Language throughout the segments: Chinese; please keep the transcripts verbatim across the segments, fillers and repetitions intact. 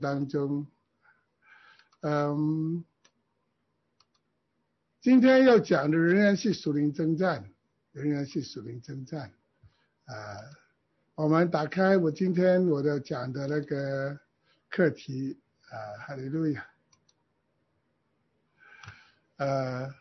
当中，嗯，今天要讲的仍然是属灵征战，仍然是属灵征战。啊、呃，我们打开我今天我的讲的那个课题啊，哈利路亚。呃，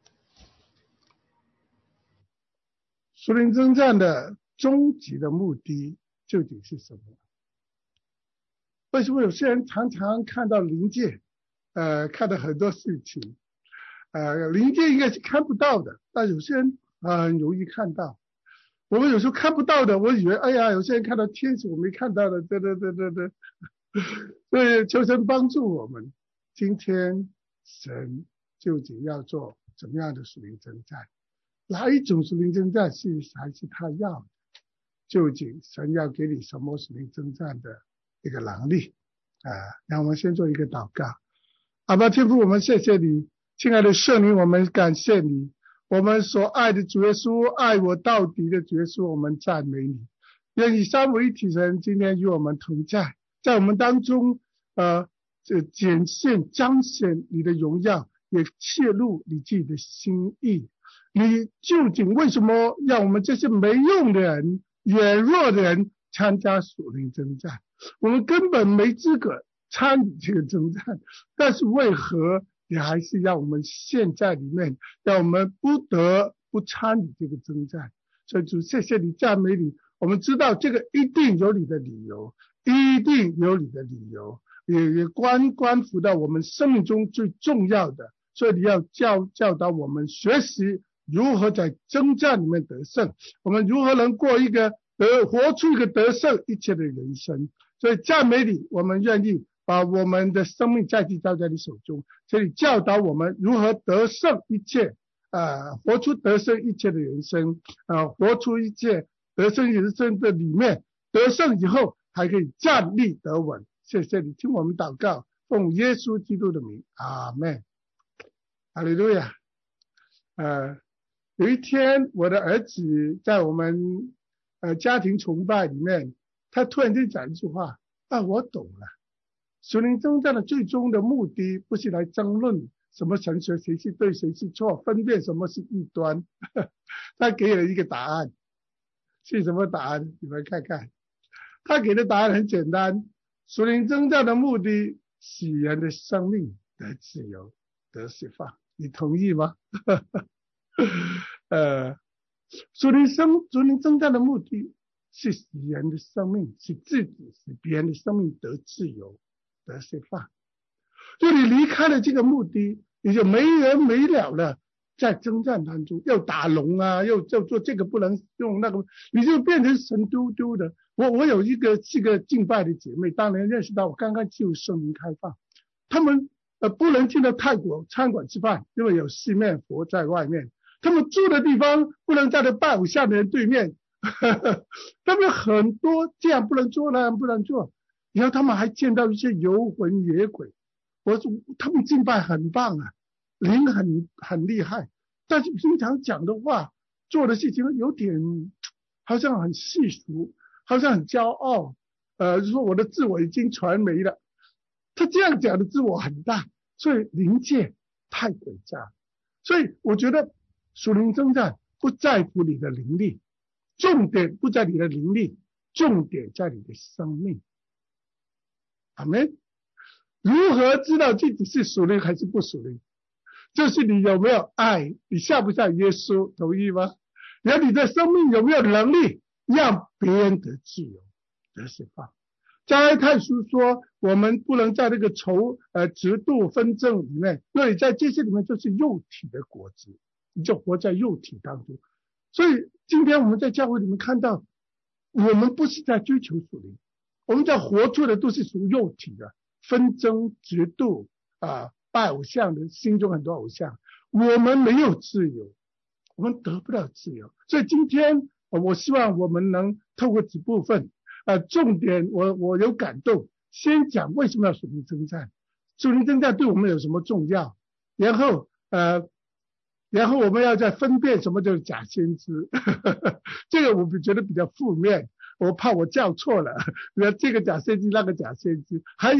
属灵征战的终极的目的究竟是什么？为什么有些人常常看到灵界，呃，看到很多事情，呃，灵界应该是看不到的，但有些人很容易看到。我们有时候看不到的，我以为，哎呀，有些人看到天使，我没看到的，对对对对对。所以求神帮助我们，今天神究竟要做怎么样的属灵征战？哪一种属灵征战是还是他要的？究竟神要给你什么属灵征战的一个能力啊？让我们先做一个祷告。阿爸天父，我们谢谢你，亲爱的圣灵，我们感谢你，我们所爱的主耶稣，爱我到底的主耶稣，我们赞美你。愿你三位一体神今天与我们同在，在我们当中呃这显现彰显你的荣耀，也切入你自己的心意。你究竟为什么让我们这些没用的人、软弱的人参加属灵征战？我们根本没资格参与这个征战，但是为何你还是让我们陷在里面，让我们不得不参与这个征战？所以主，谢谢你，赞美你。我们知道这个一定有你的理由，一定有你的理由，也也关关乎到我们生命中最重要的，所以你要教教导我们学习如何在征战里面得胜，我们如何能过一个得活出一个得胜一切的人生。所以赞美你，我们愿意把我们的生命再次交在你手中，所以教导我们如何得胜一切，呃，活出得胜一切的人生，呃，活出一切得胜人生的里面，得胜以后还可以站立得稳。谢谢你听我们祷告，奉耶稣基督的名，阿们。哈利路亚。呃，有一天我的儿子在我们呃家庭崇拜里面，他突然间讲一句话啊，我懂了。属灵征战的最终的目的不是来争论什么神学谁是对谁是错，分辨什么是异端。他给了一个答案，是什么答案？你们看看，他给的答案很简单，属灵征战的目的使人的生命得自由得释放，你同意吗？呃，属灵生属灵征战的目的是使人的生命，使自己使别人的生命得自由得释放。就你离开了这个目的，你就没完没了了，在征战当中又打龙啊，又就做这个不能用那个，你就变成神嘟嘟的。我我有一个是个敬拜的姐妹，当年认识到我刚刚进入圣灵开放，他们呃不能进到泰国餐馆吃饭，因为有四面佛在外面。他们住的地方不能在那拜偶像的人对面，呵呵，他们很多这样不能做，那样不能做。然后他们还见到一些游魂野鬼，我说他们敬拜很棒啊，灵很很厉害，但是平常讲的话、做的事情有点好像很世俗，好像很骄傲，呃，说我的自我已经传媒了。他这样讲的自我很大，所以灵界太诡诈。所以我觉得属灵征战不在乎你的灵力，重点不在你的灵力，重点在你的生命。阿们。如何知道自己是属灵还是不属灵？就是你有没有爱，你像不像耶稣，同意吗？然后你的生命有没有能力让别人得自由得释放？加拉太书说我们不能在这个仇呃嫉妒纷争里面，因为在这些里面就是肉体的果子，你就活在肉体当中。所以今天我们在教会里面看到，我们不是在追求属灵，我们在活出的都是属肉体的纷争嫉妒啊，拜偶像的心中很多偶像，我们没有自由，我们得不到自由。所以今天我希望我们能透过几部分呃，重点我我有感动，先讲为什么要属灵征战，属灵征战对我们有什么重要，然后呃，然后我们要再分辨什么叫假先知，这个我觉得比较负面，我怕我叫错了，比如这个假先知那个假先知，还有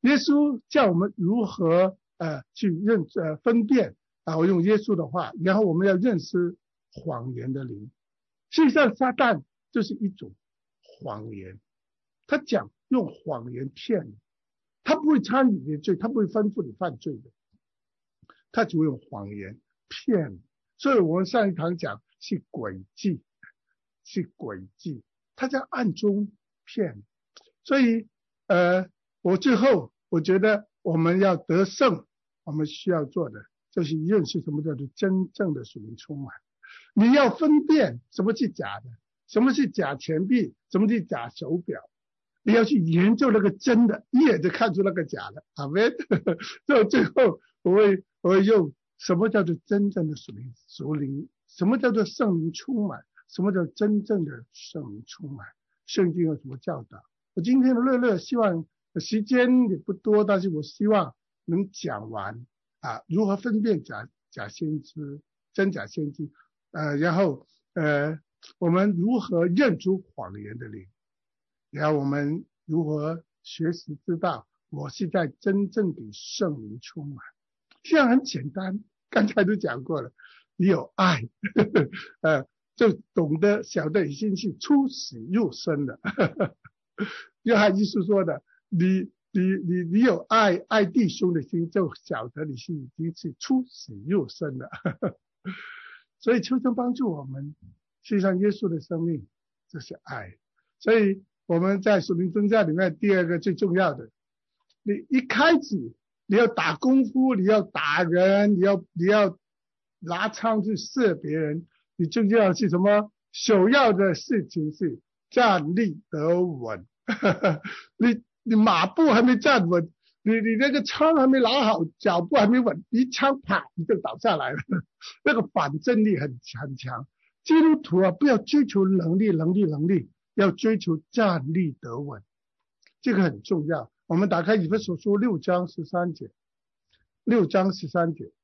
耶稣叫我们如何呃去认呃分辨啊，我用耶稣的话，然后我们要认识谎言的灵。实际上撒旦就是一种谎言，他讲用谎言骗你，他不会参与你的罪，他不会吩咐你犯罪的，他只会用谎言骗你。所以我们上一堂讲是诡计，是诡计，他在暗中骗你。所以呃，我最后我觉得我们要得胜，我们需要做的就是认识什么叫做真正的属灵充满。你要分辨什么是假的，什么是假钱币，什么是假手表，你要去研究那个真的，一眼就看出那个假的。阿们。所以最后我会我会用什么叫做真正的属灵属灵，什么叫做圣灵充满，什么叫真正的圣灵充满，圣经有什么教导。我今天的乐乐希望时间也不多，但是我希望能讲完啊，如何分辨假假先知真假先知，呃，然后呃，我们如何认出谎言的灵，然后我们如何学习知道我是在真正给圣灵充满。这样很简单，刚才都讲过了，你有爱，呵呵呃，就懂得晓得已经是出死入生了。呵呵约翰一书说的，你你你你有爱爱弟兄的心，就晓得你是已经是出死入生了。呵呵所以求神帮助我们，实际上耶稣的生命就是爱。所以我们在属灵征战里面第二个最重要的，你一开始你要打功夫，你要打人，你要你要拿枪去射别人，你最重要是什么？首要的事情是站立得稳。你你马步还没站稳，你你那个枪还没拿好，脚步还没稳，一枪啪你就倒下来了。那个反震力很很强。基督徒啊，不要追求能力能力能力，要追求站立得稳，这个很重要。我们打开以弗所书六章十三节，六章十三节。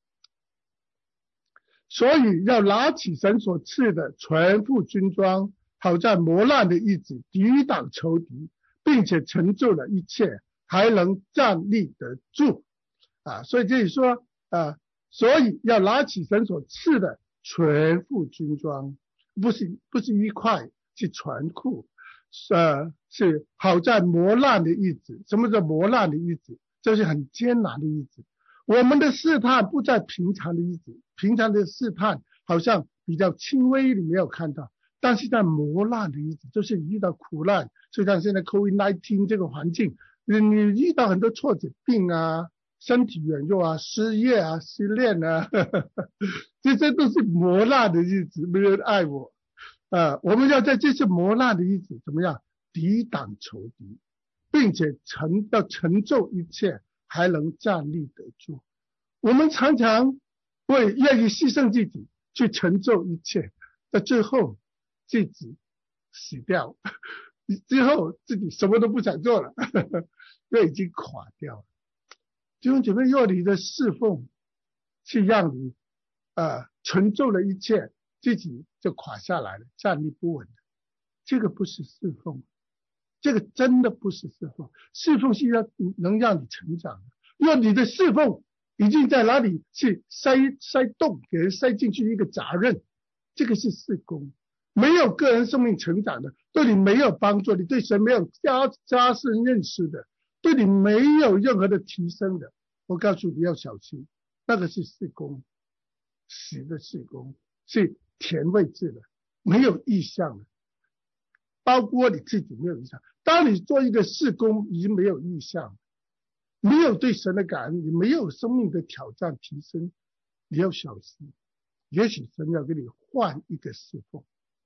所以要拿起神所赐的全副军装，好在磨难的日子抵挡仇敌，并且成就了一切，还能站立得住。啊，所以这里说啊，所以要拿起神所赐的全副军装，不是不是一块，是全副。呃，是好在磨难的日子。什么叫磨难的日子？就是很艰难的日子。我们的试探不在平常的日子，平常的试探好像比较轻微，你没有看到，但是在磨难的日子，就是你遇到苦难，就像现在 COVID 十九 这个环境，你你遇到很多挫折，病啊，身体软弱啊，失业啊，失恋啊，呵呵这些都是磨难的日子，没人爱我。呃，我们要在这些磨难的日子怎么样抵挡仇敌，并且成要成就一切，还能站立得住。我们常常会愿意牺牲自己去成就一切，到最后自己死掉，之后自己什么都不想做了，呵呵因为已经垮掉了。弟兄姐妹，若你的侍奉是让你呃成就了一切，自己就垮下来了，站立不稳的，这个不是侍奉，这个真的不是侍奉。侍奉是要能让你成长的。若你的侍奉已经在哪里去塞塞洞，给人塞进去一个责任，这个是事工，没有个人生命成长的，对你没有帮助，你对神没有加加深认识的，对你没有任何的提升的，我告诉你要小心，那个是事工，死的事工，是填位置的，没有意向的，包括你自己没有意向。当你做一个事工已经没有意向，没有对神的感恩，你没有生命的挑战提升，你要小心，也许神要给你换一个侍奉。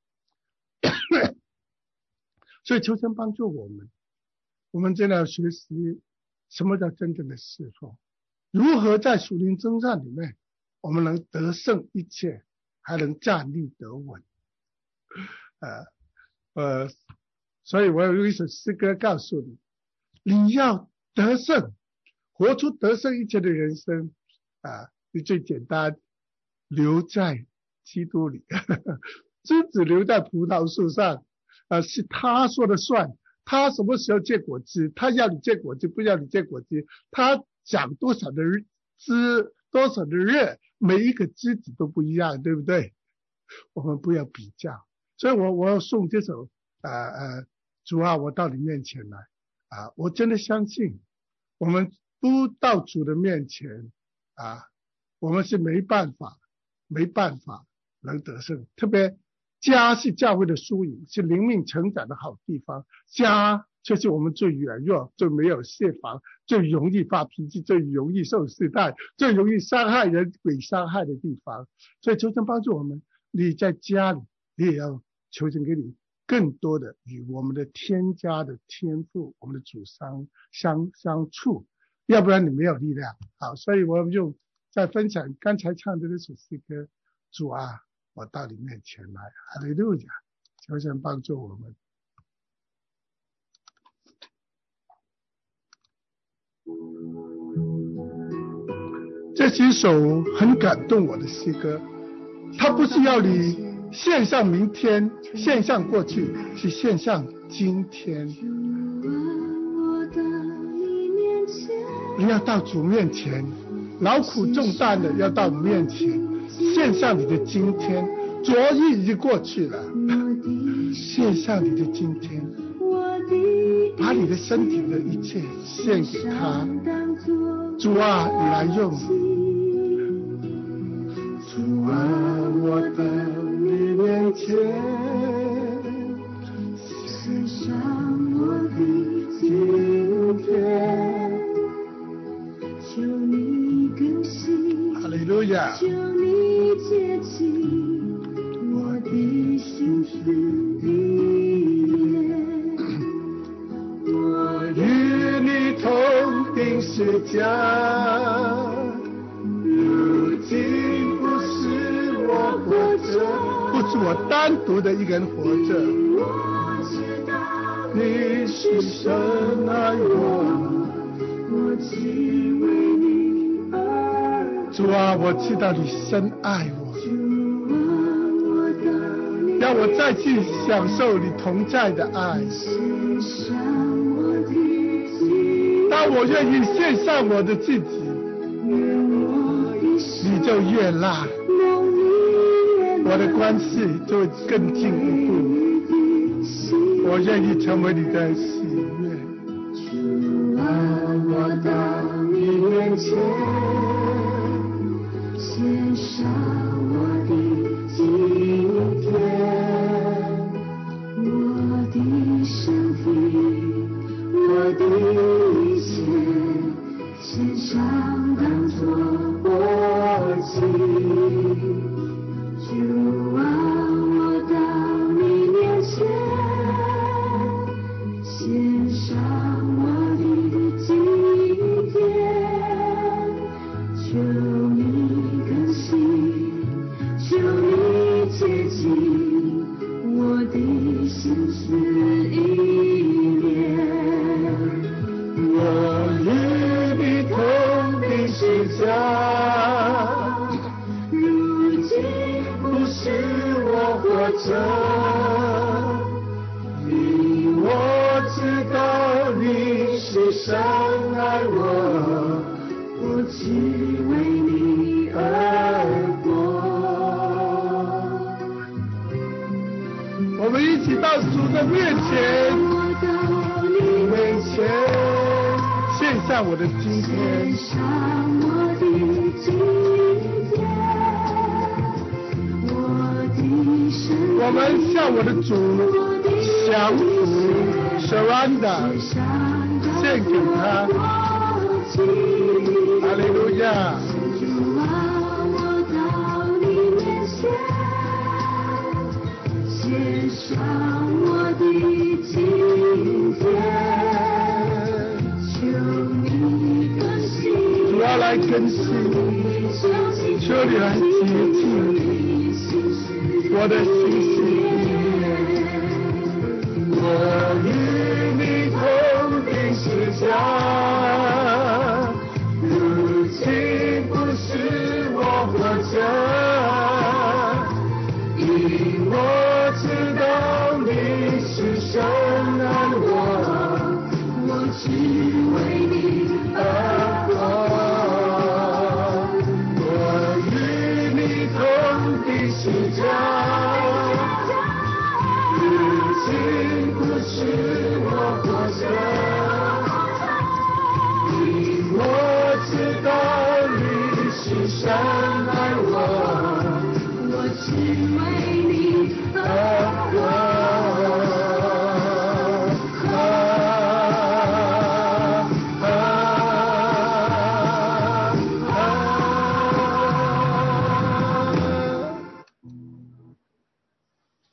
所以求神帮助我们，我们真的要学习什么叫真正的侍奉，如何在属灵征战里面我们能得胜一切，还能站立得稳。呃呃，所以我有一首诗歌告诉你，你要得胜，活出得胜一切的人生啊！你最简单，留在基督里。枝子留在葡萄树上啊，是他说的算， 他什么时候结果子，他要你结果子，不要你结果子，他长多少的枝，多少的叶，每一个枝子都不一样，对不对？我们不要比较。所以我我要送这首呃呃主啊，我到你面前来啊！我真的相信，我们不到主的面前啊，我们是没办法没办法能得胜。特别家是教会的输赢，是灵命成长的好地方，家却是我们最软弱、最没有设防、最容易发脾气、最容易受试探、最容易伤害人、被伤害的地方。所以求神帮助我们，你在家里，你也要求神给你更多的与我们的天家的天父，我们的主相相相处，要不然你没有力量。好，所以我们就在分享刚才唱的那首诗歌，主啊，我到你面前来，哈利路亚！求神帮助我们。这是一首很感动我的诗歌，它不是要你献上明天，献上过去，是献上今天。你要到主面前，劳苦重担的要到你面前，献上你的今天。昨日已经过去了，献上你的今天，把你的身体的一切献给他。主啊，你来用。主啊，我到你面前，献上我的今天，求你更新，哈利路亚，求你接近我的心思意念，我与你同定十架，如今不是我活着，不是我单独的一个人活着，我知道你是深爱我，我只为你而活。主啊，我知道你深爱我，让我再去享受你同在的爱。当我愿意献上我的自己，你就悦纳，我的关系就更进一步。我愿意成为你的喜悦。主啊，我到你面前，献上我的今天，我的身体，我的一切，献上当作活祭。主啊，我到你面前，献上我的今天，求你更新，求你接近我的心思意念，我与你同定十架，如今不是我活着，因我知道你是深爱我，我只为你而活。我们一起到主的面前，面前献上我的今天，我们向我的主降服 surrender 献给他，哈利路亚。献上我的今天，求你更新，主要来更新，求你来接近我的心思意念，我与你同定十架，如今不是我活着，因我知道你是深爱我，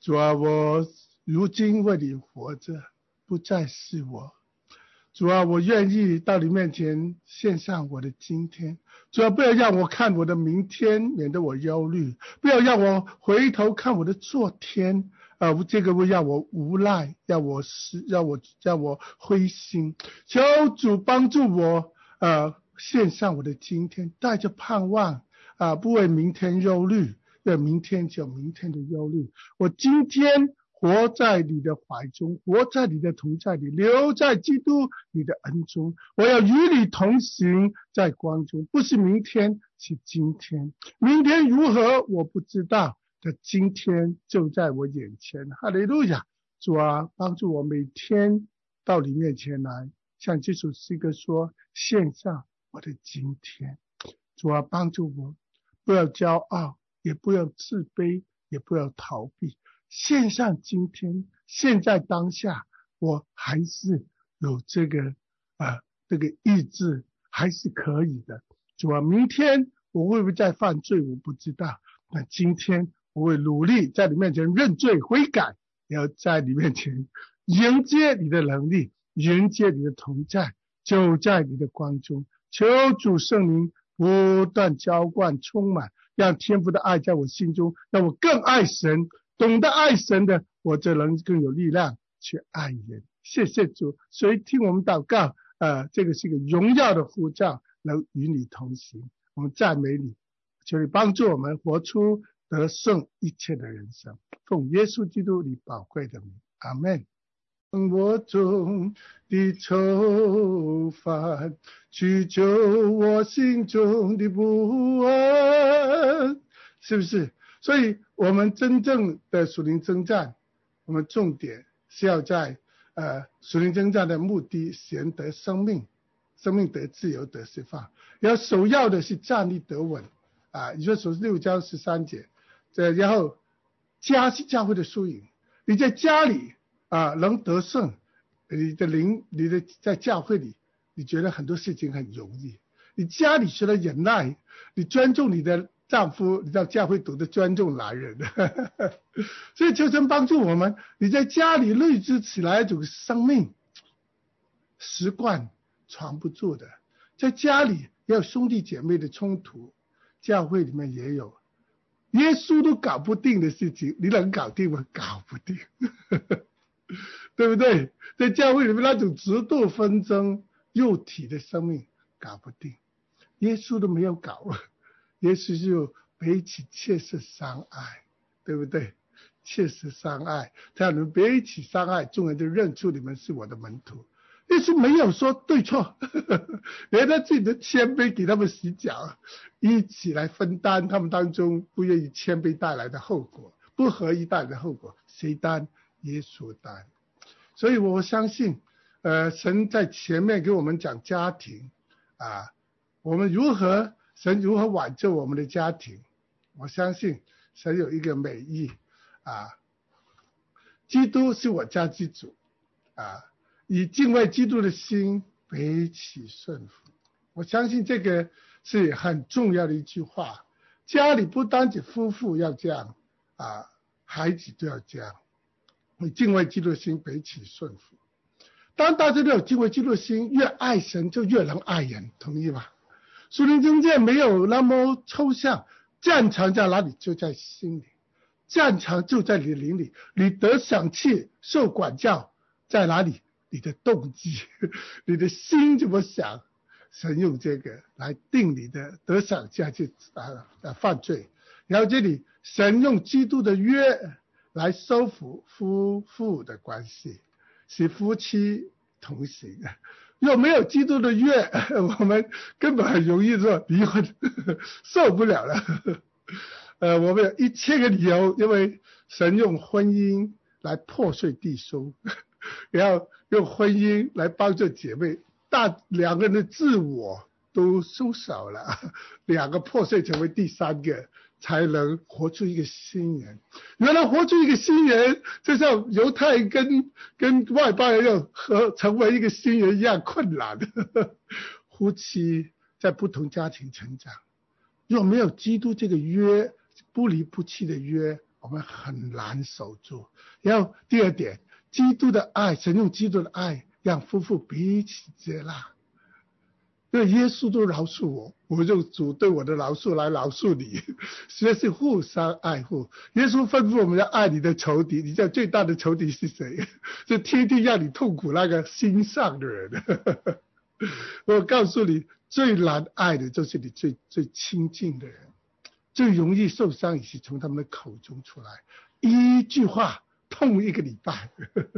主啊，我如今为你活着，不再是我。主啊，我愿意到你面前献上我的今天。主啊，不要让我看我的明天，免得我忧虑；不要让我回头看我的昨天，啊、呃，这个会让我无奈，让我失，让我让我灰心。求主帮助我，呃，献上我的今天，带着盼望，啊、呃，不为明天忧虑，因为明天就有明天的忧虑。我今天活在你的怀中，活在你的同在里，留在基督你的恩中。我要与你同行在光中，不是明天，是今天。明天如何我不知道，但今天就在我眼前。哈利路亚！主啊，帮助我每天到你面前来，像这首诗歌说，献上我的今天。主啊，帮助我，不要骄傲，也不要自卑，也不要逃避。献上今天，现在当下，我还是有这个呃这个意志，还是可以的。主啊，明天我会不会再犯罪，我不知道。那今天我会努力在你面前认罪悔改，要在你面前迎接你的能力，迎接你的同在，就在你的光中。求主圣灵不断浇灌充满，让天父的爱在我心中，让我更爱神。懂得爱神的，我就能更有力量去爱人。谢谢主，所以听我们祷告，呃，这个是一个荣耀的呼召，能与你同行。我们赞美你，求你帮助我们活出得胜一切的人生。奉耶稣基督你宝贵的名，阿们。我中的愁烦，去救我心中的不安，是不是？所以我们真正的属灵征战，我们重点是要在呃属灵征战的目的，使人得生命，生命得自由得释放。然后首要的是站立得稳啊，你说首六章十三节，这然后家是教会的输赢，你在家里啊能得胜，你的灵，你的在教会里，你觉得很多事情很容易。你家里学了忍耐，你尊重你的丈夫，你到教会懂得尊重男人。所以求神帮助我们，你在家里累积起来一种生命习惯传不住的，在家里也有兄弟姐妹的冲突，教会里面也有，耶稣都搞不定的事情，你能搞定吗？搞不定。对不对？在教会里面那种极度纷争，肉体的生命搞不定，耶稣都没有搞，耶稣就彼此切实相爱，对不对？切实相爱，他要你们彼此相爱，众人就认出你们是我的门徒。耶稣没有说对错，连他自己的谦卑给他们洗脚，一起来分担他们当中不愿意谦卑带来的后果，不合一带来的后果，谁担？耶稣担。所以我相信呃，神在前面给我们讲家庭啊，我们如何神如何挽救我们的家庭，我相信神有一个美意啊，基督是我家之主啊，以敬畏基督的心彼此顺服，我相信这个是很重要的一句话。家里不单止夫妇要这样啊，孩子都要这样，以敬畏基督的心彼此顺服。当大家都有敬畏基督的心，越爱神就越能爱人，同意吗？属灵征战没有那么抽象，战场在哪里？就在心里，战场就在你的灵里，你得赏赐受管教在哪里？你的动机，你的心怎么想？神用这个来定你的得赏下去啊啊犯罪。然后这里神用基督的约来收服夫妇的关系，使夫妻同行。若没有基督的约，我们根本很容易说离婚，受不了了。呃，我们有一千个理由，因为神用婚姻来破碎弟兄，然后用婚姻来帮助姐妹，大两个人的自我都收少了，两个破碎成为第三个，才能活出一个新人。原来活出一个新人，就像犹太人跟跟外邦人要合成为一个新人一样困难。夫妻在不同家庭成长，若没有基督这个约，不离不弃的约， 我们很难守住。然后第二点，基督的爱，神用基督的爱让夫妇彼此接纳。因为耶稣都饶恕我，我用主对我的饶恕来饶恕你，所以是互相爱护。耶稣吩咐我们要爱你的仇敌，你知道最大的仇敌是谁？是天天让你痛苦那个心上的人。我告诉你，最难爱的就是你最最亲近的人，最容易受伤也是从他们的口中出来，一句话痛一个礼拜。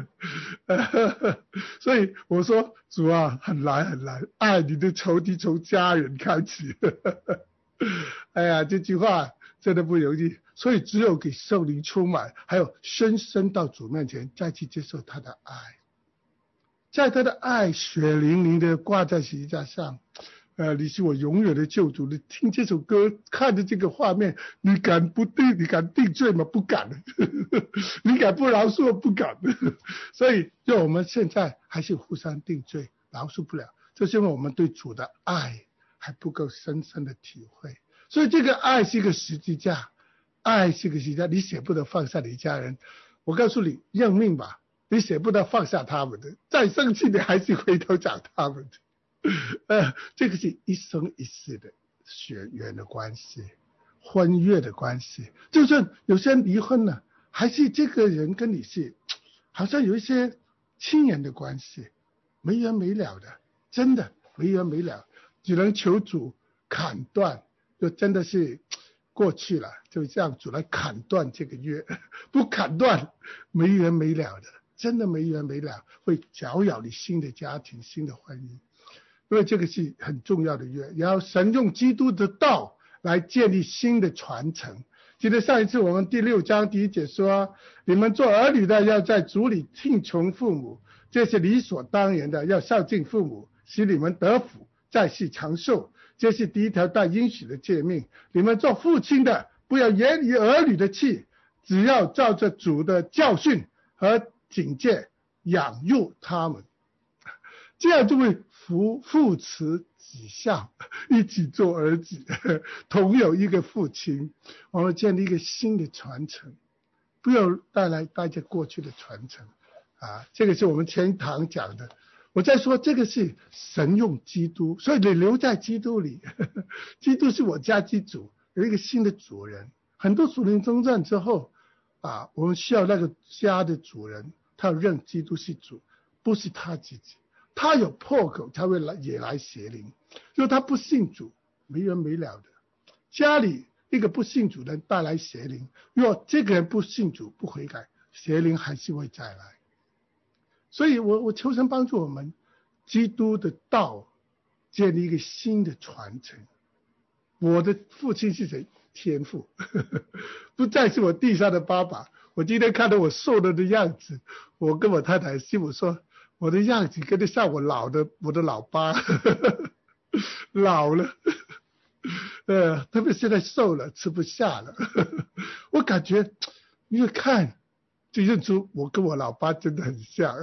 所以我说主啊，很难很难，爱你的仇敌从家人开始。哎呀，这句话真的不容易，所以只有给圣灵充满，还有深深到主面前，再去接受他的爱，在他的爱血淋淋的挂在十字架上。呃，你是我永远的救主。你听这首歌，看着这个画面，你敢不定？你敢定罪吗？不敢。你敢不饶恕？不敢。所以，就我们现在还是互相定罪，饶恕不了，就是因为我们对主的爱还不够深深的体会。所以，这个爱是一个十字架，爱是一个十字架，你舍不得放下你家人。我告诉你，认命吧，你舍不得放下他们的，再生气你还是回头找他们的。呃，这个是一生一世的血缘的关系，婚约的关系。就算有些人离婚了，还是这个人跟你是好像有一些亲人的关系，没完没了的，真的没完没了，只能求主砍断，就真的是过去了，就这样主来砍断这个约，不砍断没完没了的，真的没完没了，会搅扰你新的家庭、新的婚姻。因为这个是很重要的约，然后神用基督的道来建立新的传承。记得上一次我们第六章第一节说，你们做儿女的要在主里听从父母，这是理所当然的，要孝敬父母，使你们得福，在世长寿，这是第一条带应许的诫命。你们做父亲的不要言语儿女的气，只要照着主的教训和警戒养育他们，这样就会父父慈子孝，一起做儿子，同有一个父亲。我们建立一个新的传承，不要带来大家过去的传承啊！这个是我们前堂讲的。我再说，这个是神用基督，所以你留在基督里，基督是我家之主，有一个新的主人。很多属灵征战之后啊，我们需要那个家的主人，他要认基督是主，不是他自己。他有破口才会来也来邪灵，如果他不信主，没完没了的。家里一个不信主的人带来邪灵，如果这个人不信主不悔改，邪灵还是会再来。所以我我求神帮助我们，基督的道建立一个新的传承。我的父亲是谁？天父，不再是我地上的爸爸。我今天看到我瘦了的样子，我跟我太太媳妇说，我的样子跟得上我老的我的老爸，老了，呃，特别现在瘦了，吃不下了。我感觉越看就认出我跟我老爸真的很像。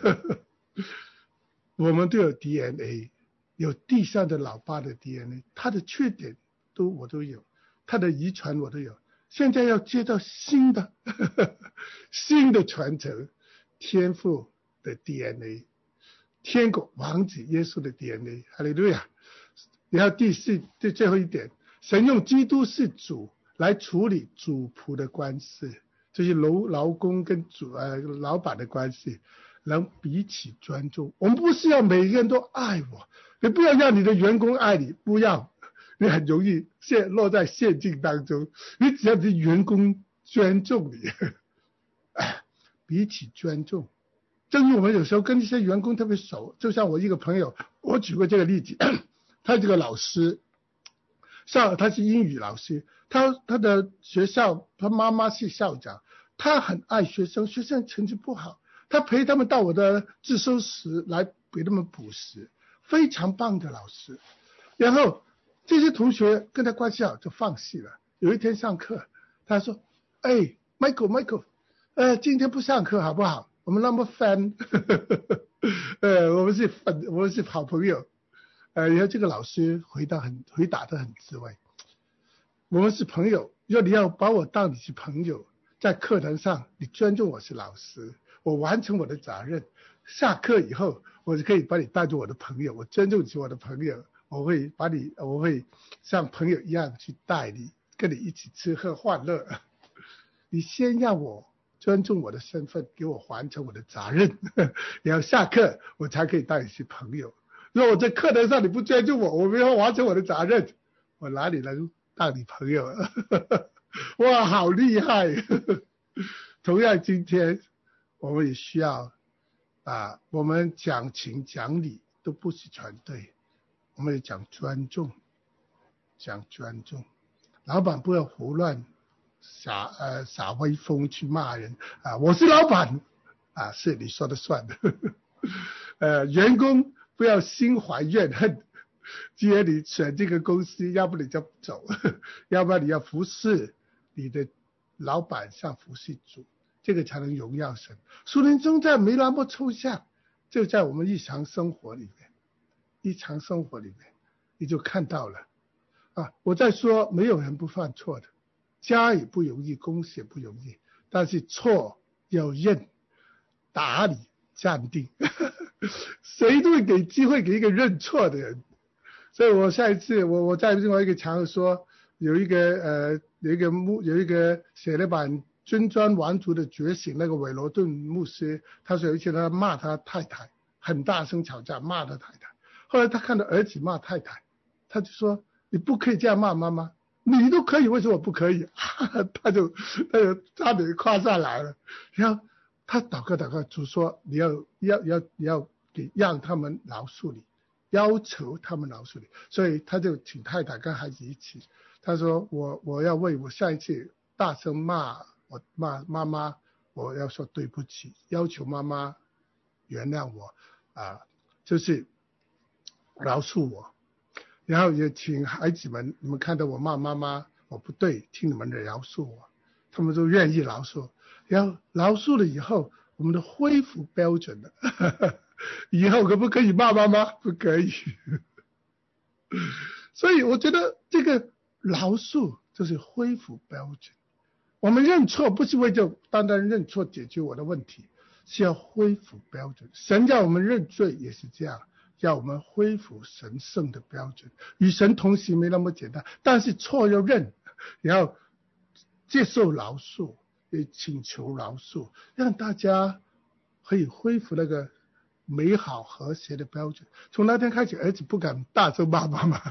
我们都有 D N A， 有地上的老爸的 D N A， 他的缺点都我都有，他的遗传我都有。现在要接到新的新的传承，天父的 D N A， 天国王子耶稣的 D N A， 哈利路亚。然后第四第最后一点，神用基督是主来处理主仆的关系，就是劳劳工跟主呃老板的关系，能彼此尊重。我们不是要每个人都爱我，你不要让你的员工爱你，不要，你很容易陷落在陷阱当中。你只要你的员工尊重你，彼此尊重。正如我们有时候跟一些员工特别熟，就像我一个朋友，我举过这个例子，他这个老师，校他是英语老师，他他的学校他妈妈是校长，他很爱学生，学生成绩不好，他陪他们到我的自修室来给他们补习，非常棒的老师。然后这些同学跟他关系好就放弃了。有一天上课，他说：“哎 ，Michael Michael， 呃，今天不上课好不好？我们那么 friend， 呃，我们是我们是好朋友。”呃，然后这个老师回答很回答得很滋味。我们是朋友，要你要把我当你是朋友， 在课堂上你尊重我是老师，我完成我的责任，下课以后我就可以把你带做我的朋友，我尊重你是我的朋友，我会把你我会像朋友一样去带你，跟你一起吃喝欢乐。你先让我尊重我的身份，给我完成我的责任，然后下课我才可以带你去朋友。如果我在课堂上你不尊重我，我没有完成我的责任，我哪里能当你朋友？哇，好厉害！同样今天我们也需要啊，我们讲情讲理都不是全对，我们也讲尊重，讲尊重。老板不要胡乱撒呃撒威风去骂人啊！我是老板啊，是你说的算的。呃，员工不要心怀怨恨，既然你选这个公司，要不你就走，要不然你要服侍你的老板，像服侍主，这个才能荣耀神。属灵征战没那么抽象，就在我们日常生活里面，日常生活里面你就看到了啊！我在说，没有人不犯错的。家也不容易，公司也不容易，但是错要认，打理站定，谁都会给机会给一个认错的人。所以我下一次我我在另外一个场合说，有一个呃有一个牧有一个写了版尊专王族的觉醒，那个韦罗顿牧师，他说有一天他骂他太太，很大声吵架骂他太太，后来他看到儿子骂太太，他就说你不可以这样骂妈妈。你都可以，为什么我不可以？他就他就差点夸上来了。然后他祷告祷告，主说你要要要你要给让他们饶恕你，要求他们饶恕你。所以他就请太太跟孩子一起。他说我我要为我下一次大声骂我骂妈妈，我要说对不起，要求妈妈原谅我啊，就是饶恕我。然后也请孩子们，你们看到我骂妈妈，我不对，请你们的饶恕我，他们都愿意饶恕。然后饶恕了以后，我们的恢复标准了，以后可不可以骂妈妈？不可以。所以我觉得这个饶恕就是恢复标准。我们认错不是为了单单认错解决我的问题，是要恢复标准。神叫我们认罪也是这样。要我们恢复神圣的标准，与神同行没那么简单，但是错要认，然后接受饶恕，也请求饶恕，让大家可以恢复那个美好和谐的标准。从那天开始，儿子不敢大声骂妈妈，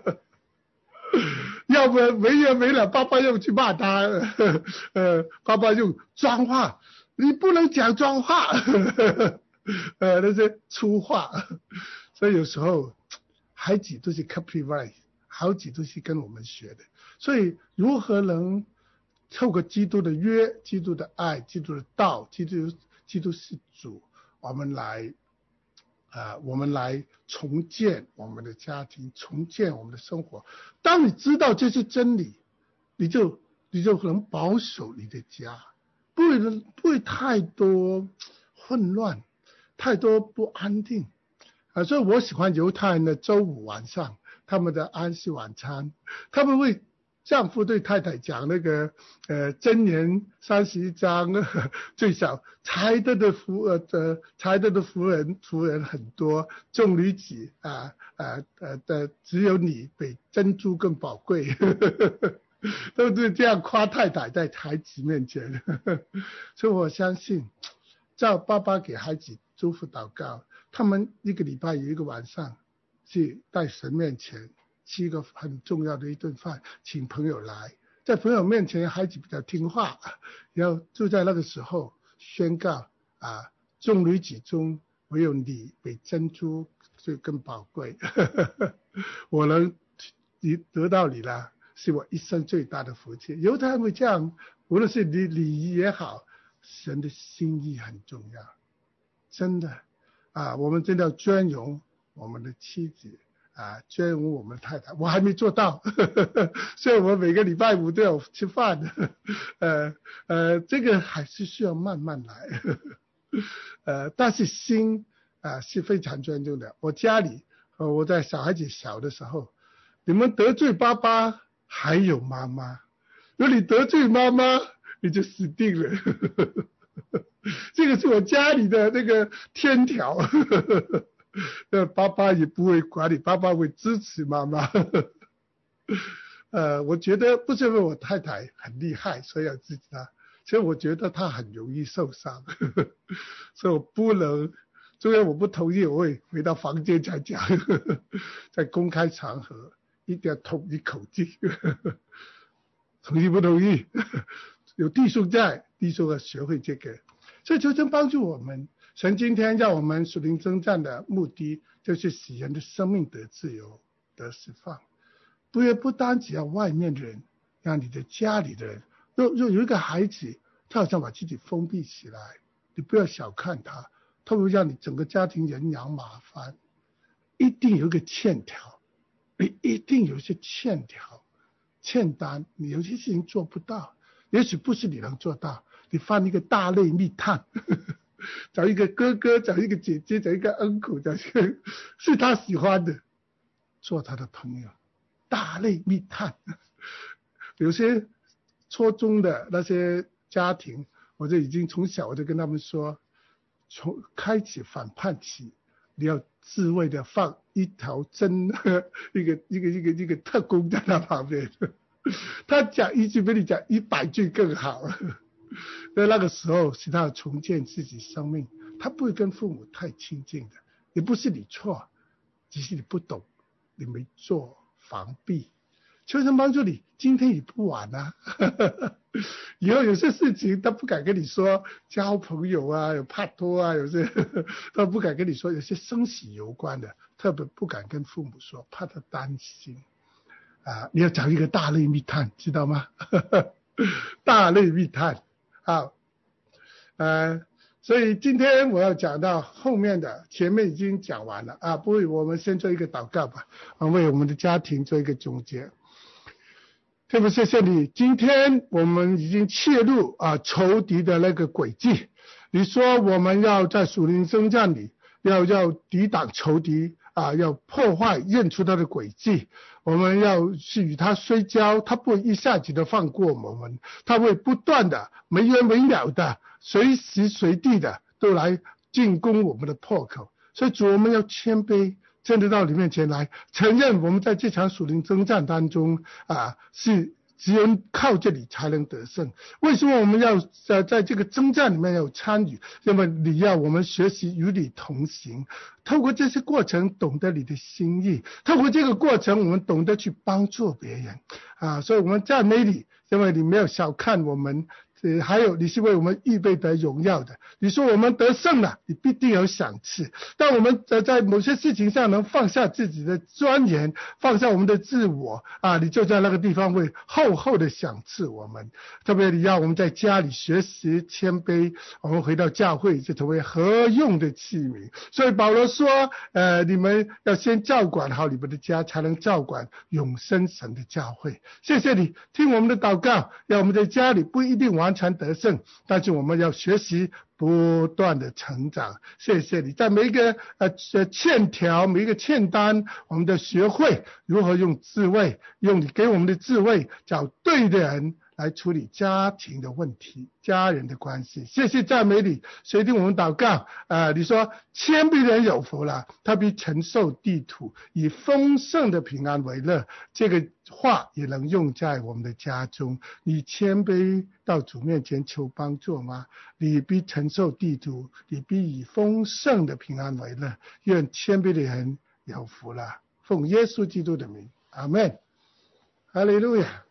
要不然没完没了，爸爸又去骂他，呃，爸爸用脏话，你不能讲脏话。呃，那些粗话，所以有时候孩子都是 copyright， 好几都是跟我们学的。所以如何能透过基督的约、基督的爱、基督的道、基督基督是主，我们来啊、呃，我们来重建我们的家庭，重建我们的生活。当你知道这是真理，你就你就能保守你的家，不会不会太多混乱。太多不安定啊，所以我喜欢犹太人的周五晚上他们的安息晚餐，他们会丈夫对太太讲那个呃箴言三十一章，最少才德的夫呃呃才德的夫人夫人很多，众女子啊啊呃的只有你比珍珠更宝贵，都是这样夸太太在孩子面前，所以我相信，叫爸爸给孩子祝福祷告，他们一个礼拜有一个晚上去在神面前吃一个很重要的一顿饭，请朋友来，在朋友面前孩子比较听话，然后就在那个时候宣告啊，众女子中唯有你比珍珠最更宝贵，我能得到你了，是我一生最大的福气。犹太人会这样，无论是礼礼仪也好，神的心意很重要。真的啊，我们真的要尊荣我们的妻子啊，尊荣我们的太太，我还没做到，呵呵，所以我每个礼拜五都要吃饭的，呃呃，这个还是需要慢慢来，呵呵，呃，但是心啊是非常尊重的。我家里，呃，我在小孩子小的时候，你们得罪爸爸还有妈妈，如果你得罪妈妈， 你就死定了。这个是我家里的那个天条。呃，爸爸也不会管你，爸爸会支持妈妈。呃，我觉得不是因为我太太很厉害，所以要支持她，所以我觉得她很容易受伤，所以我不能，虽然我不同意，我会回到房间才讲，在公开场合一定要统一口径。同意不同意？有弟兄在，弟兄要学会这个，所以求神帮助我们。神今天让我们属灵征战的目的，就是使人的生命得自由、得释放。不也不单只要外面的人，让你的家里的人。若若有一个孩子，他好像把自己封闭起来，你不要小看他，他会让你整个家庭人仰马翻。一定有一个欠条，你一定有一些欠条、欠单，你有些事情做不到，也许不是你能做到，你犯一个大内密探。找一个哥哥，找一个姐姐，找一个 uncle， 找一个是他喜欢的，做他的朋友。大内密探。有些初中的那些家庭，我就已经从小我就跟他们说，从开始反叛期，你要自卫的放一条针，一个一个一个一个特工在他旁边，他讲一句比你讲一百句更好。在那个时候是他重建自己生命，他不会跟父母太亲近的，也不是你错，只是你不懂，你没做防避。求神帮助你，今天也不晚啊。以后有些事情他不敢跟你说，交朋友啊，有拍拖啊，有些他不敢跟你说，有些生死有关的，特别不敢跟父母说，怕他担心啊。你要找一个大内密探，知道吗？大内密探。好，呃，所以今天我要讲到后面的，前面已经讲完了啊。不会，我们先做一个祷告吧，啊，为我们的家庭做一个总结。特别谢谢你，今天我们已经切入啊仇敌的那个轨迹。你说我们要在属灵征战里，要要抵挡仇敌啊，要破坏认出他的轨迹。我们要是与他摔跤，他不会一下子的放过我们，他会不断的没完没了的，随时随地的都来进攻我们的破口。所以主，我们要谦卑，真的到你面前来，承认我们在这场属灵征战当中啊，是只有靠这里才能得胜。为什么我们要在在这个征战里面要参与？因为你要我们学习与你同行，透过这些过程懂得你的心意，透过这个过程我们懂得去帮助别人啊。所以我们赞美你，因为你没有小看我们。呃，还有你是为我们预备得荣耀的。你说我们得胜了，你必定有赏赐。但我们在在某些事情上能放下自己的尊严，放下我们的自我啊，你就在那个地方会厚厚的赏赐我们。特别你要我们在家里学习谦卑，我们回到教会就成为合用的器皿。所以保罗说，呃，你们要先照管好你们的家，才能照管永生神的教会。谢谢你听我们的祷告，让我们在家里不一定完全得胜，但是我们要学习不断的成长。谢谢你，在每一个呃欠条，每一个欠单，我们都学会如何用智慧，用你给我们的智慧，找对的人来处理家庭的问题，家人的关系。谢谢赞美你，随听我们祷告。呃，你说谦卑人有福了，他必承受地土，以丰盛的平安为乐。这个话也能用在我们的家中。你谦卑到主面前求帮助吗？你必承受地土，你必以丰盛的平安为乐。愿谦卑的人有福了。奉耶稣基督的名，阿们。哈利路亚。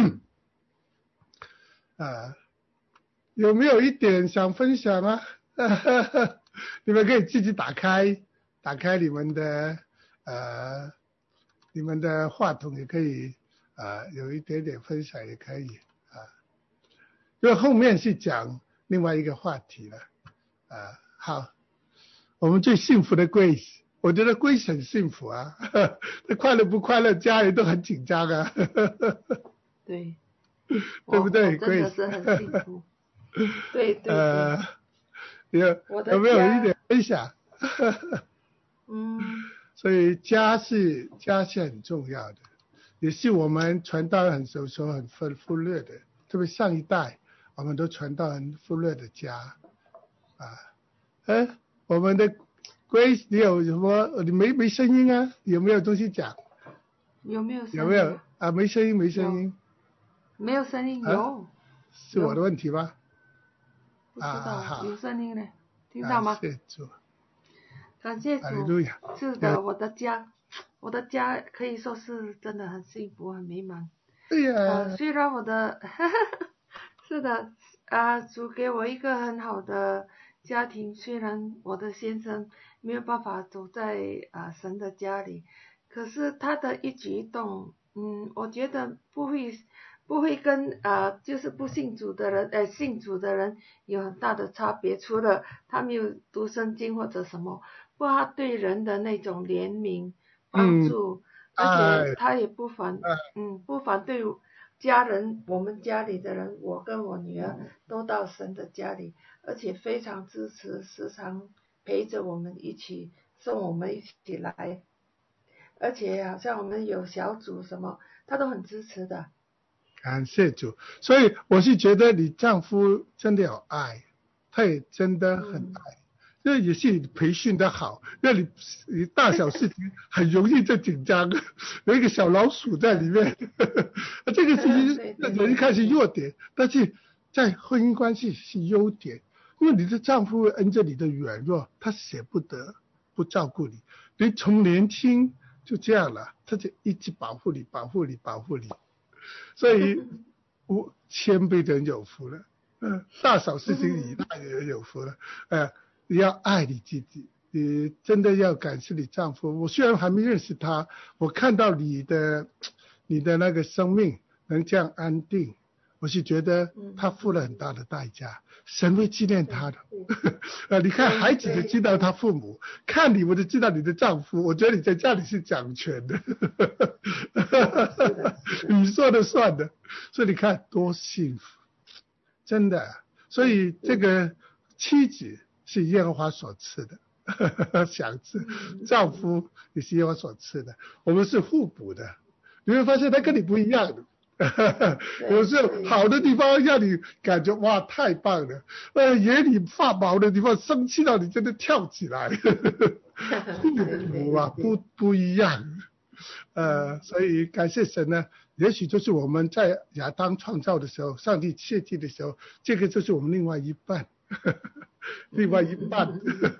啊，有没有一点想分享吗？你们可以自己打开，打开你们的呃，你们的话筒也可以啊，有一点点分享也可以啊。因为后面是讲另外一个话题了啊。好，我们最幸福的 Grace， 我觉得 Grace 很幸福啊，他快乐不快乐，家人都很紧张啊。 对。 对不对？ 真的是很幸福。对对对。 呃，有有没有一点分享？ 嗯。 所以家是家是很重要的，也是我们传道很有时候很忽忽略的。特别上一代， 我们都传到很富乐的家啊。哎，我们的 Grace 你有什么？你没没声音啊？有没有东西讲？ 有没有声音、啊？ 有没有啊？没声音，没声音。 没有声音， 啊、 有。 是我的问题吗？ 不知道， 啊、 有声音呢，听到吗？ 感谢主， 感谢主。是的，我的家，我的家可以说是真的很幸福、很美满。 对呀、啊呃。虽然我的，是的，啊、呃，主给我一个很好的家庭，虽然我的先生没有办法走在啊、呃、神的家里，可是他的一举一动，嗯，我觉得不会不会跟啊、呃、就是不信主的人，呃信主的人有很大的差别，除了他没有读圣经或者什么，不过他对人的那种怜悯帮助，嗯、而且他也不反， 哎、 嗯不反对家人，我们家里的人，我跟我女儿都到神的家里，而且非常支持，时常陪着我们一起，送我们一起来，而且好像我们有小组什么，他都很支持的。 感谢主，所以我是觉得你丈夫真的有爱，他也真的很爱，这、嗯、也是你培训的好，那你你大小事情很容易就紧张，有一个小老鼠在里面，这个事情人看是弱点，但是在婚姻关系是优点，因为你的丈夫恩着你的软弱，他舍不得不照顾你，你从年轻就这样了，他就一直保护你，保护你，保护你。所以，我谦卑的人有福了，嗯，大小事情以大的人有福了，呃，你要爱你自己，你真的要感谢你丈夫。我虽然还没认识他，我看到你的，你的那个生命能这样安定，我是觉得他付了很大的代价，神会纪念他的。呃，你看孩子就知道他父母，看你我就知道你的丈夫，我觉得你在家里是掌权的，你说的算的，所以你看多幸福，真的。所以这个妻子是耶和华所赐的，想赐，丈夫也是耶和华所赐的，我们是互补的，你会发现他跟你不一样的。有时候好的地方让你感觉哇太棒了，呃，眼里发毛的地方生气到你真的跳起来，互补啊，不不一样，呃，所以感谢神呢，也许就是我们在亚当创造的时候，上帝设计的时候，这个就是我们另外一半，另外一半，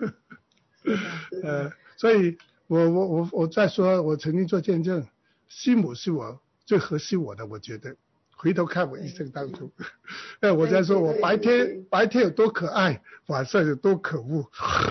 呃，所以我我我我再说，我曾经做见证，西姆是我最合适我的，我觉得回头看我一生当中，呃，我在说我白天白天有多可爱，晚上有多可恶，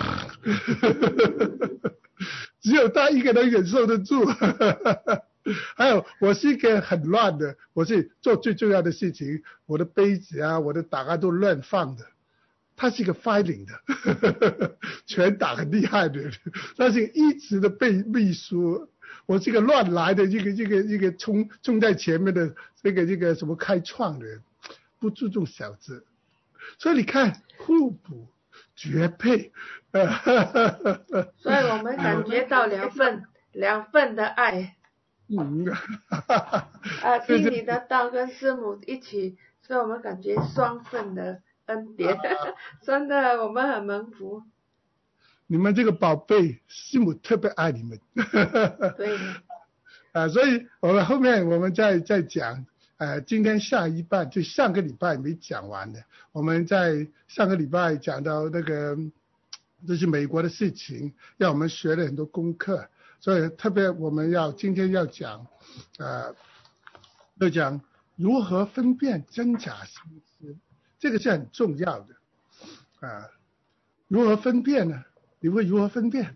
只有他一个人忍受得住。还有我是一个很乱的，我是做最重要的事情，我的杯子啊，我的档案都乱放的。他是一个 filing 的，全打很厉害的人，他是一直的秘秘书。我是个乱来的一个一个一个冲冲在前面的这个这个什么开创的人，不注重小字，所以你看互补绝配， 所以我们感觉到两份两份的爱， 嗯， 啊，听你的道跟师母一起，所以我们感觉双份的恩典，真的我们很蒙福。 你们这个宝贝，师母特别爱你们。 对。 啊，所以我们后面我们再再讲，呃，今天下一半就上个礼拜没讲完的，我们在上个礼拜讲到那个，这是美国的事情，让我们学了很多功课，所以特别我们要今天要讲，呃，要讲如何分辨真假先知，这个是很重要的，啊，如何分辨呢？你会如何分辨？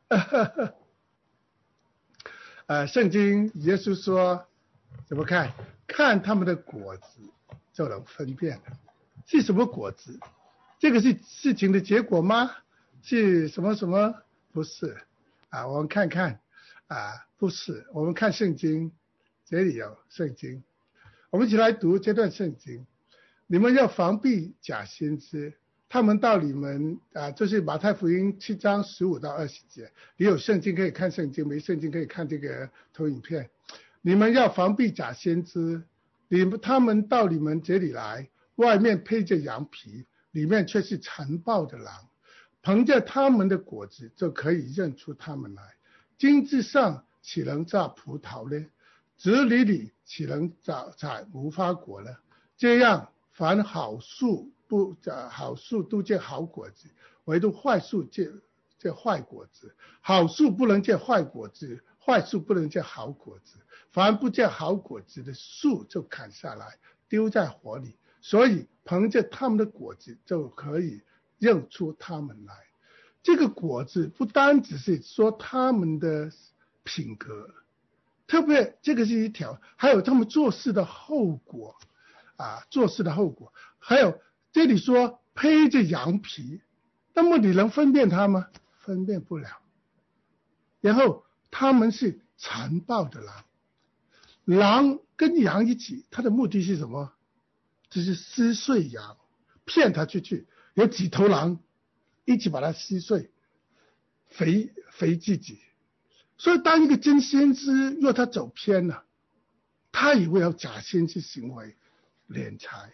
呃，圣经耶稣说怎么看？看他们的果子就能分辨了。是什么果子？这个是事情的结果吗？是什么什么？不是啊，我们看看啊，不是。我们看圣经，这里有圣经，我们一起来读这段圣经。你们要防避假先知。他们到你们啊，就是马太福音七章十五到二十节，你有圣经可以看圣经，没圣经可以看这个投影片。你们要防避假先知，你们他们到你们这里来， 外面披着羊皮，里面却是残暴的狼。凭着他们的果子就可以认出他们来。荆棘上岂能榨葡萄呢？子里里岂能榨采无花果呢？这样，凡好树不好树都结好果子，唯独坏树结结坏果子。好树不能结坏果子，坏树不能结好果子。凡不结好果子的树就砍下来，丢在火里。所以凭着他们的果子就可以认出他们来。这个果子不单只是说他们的品格，特别这个是一条，还有他们做事的后果啊，做事的后果。还有这里说披着羊皮，那么你能分辨他吗？分辨不了。然后他们是残暴的狼，狼跟羊一起，它的目的是什么？就是撕碎羊，骗他出去，有几头狼一起把它撕碎，肥肥自己。所以当一个真先知若他走偏了，他也会有假先知行为敛财，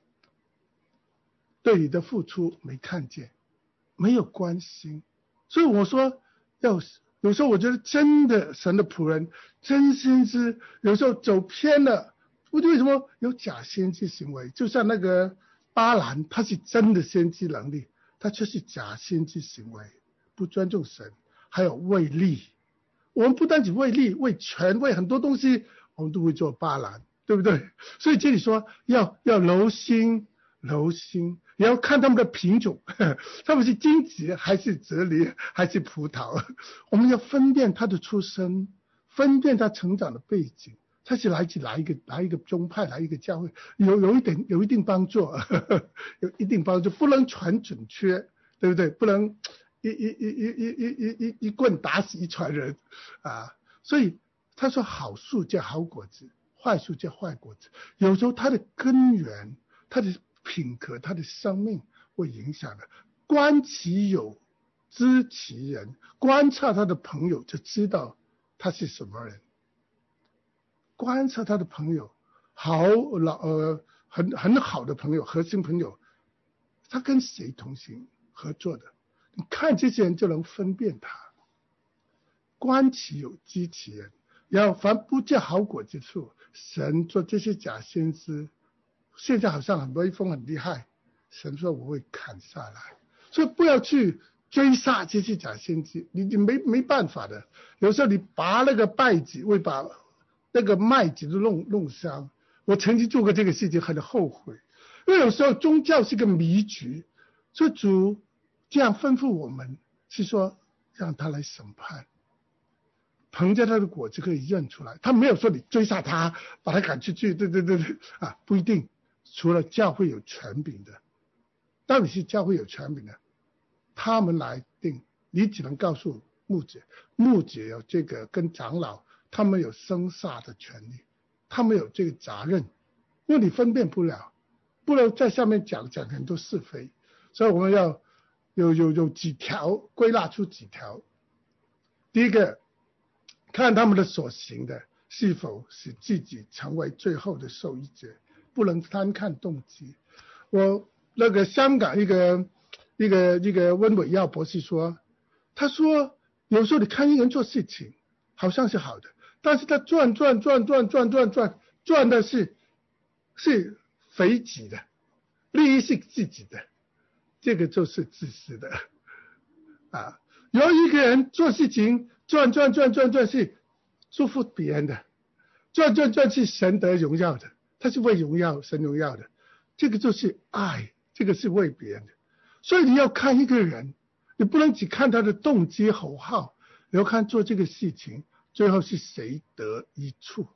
对你的付出没看见，没有关心。所以我说要有时候我觉得真的神的仆人真先知有时候走偏了，为什么有假先知行为？就像那个巴兰，他是真的先知能力，他却是假先知行为，不尊重神，还有为利。我们不单只为利，为权，为很多东西我们都会做巴兰，对不对？所以这里说要要留心留心，也要看他们的品种，他们是荆棘还是泽梨还是葡萄，我们要分辨他的出身，分辨他成长的背景，他是来自哪一个哪一个宗派，哪一个教会，有有一点有一定帮助，有一定帮助，不能全准确，对不对？不能一一一一一一一一棍打死一船人啊！所以他说好树结好果子，坏树结坏果子。有时候他的根源，他的品格，他的生命会影响的。观其友，知其人。观察他的朋友，就知道他是什么人。观察他的朋友，好老呃很很好的朋友，核心朋友，他跟谁同行合作的？你看这些人就能分辨他。观其友，知其人。然后凡不结好果之处，神做这些假先知，现在好像很威风很厉害，神说我会砍下来。所以不要去追杀这些假先知，你你没没办法的。有时候你拔那个稗子会把那个麦子都弄弄伤。我曾经做过这个事情，很后悔。因为有时候宗教是个迷局，所以主这样吩咐我们，是说让他来审判，凭着他的果子可以认出来。他没有说你追杀他，把他赶出去，对对对对啊，不一定。除了教会有权柄的，到底是教会有权柄的，他们来定，你只能告诉牧者，牧者有这个跟长老，他们有生杀的权利，他们有这个责任，因为你分辨不了，不能在下面讲讲很多是非，所以我们要有有有几条归纳出几条。第一个，看他们的所行的是否使自己成为最后的受益者，不能单看动机。我那个香港一个一个一个温伟耀博士说，他说有时候你看一个人做事情好像是好的，但是他赚赚赚赚赚赚赚赚的是是肥己的，利益是自己的，这个就是自私的啊。有一个人做事情赚赚赚赚赚是祝福别人的，赚赚赚是神得荣耀的，他是为荣耀神荣耀的，这个就是爱，这个是为别人的。所以你要看一个人，你不能只看他的动机口号，你要看做这个事情最后是谁得益处。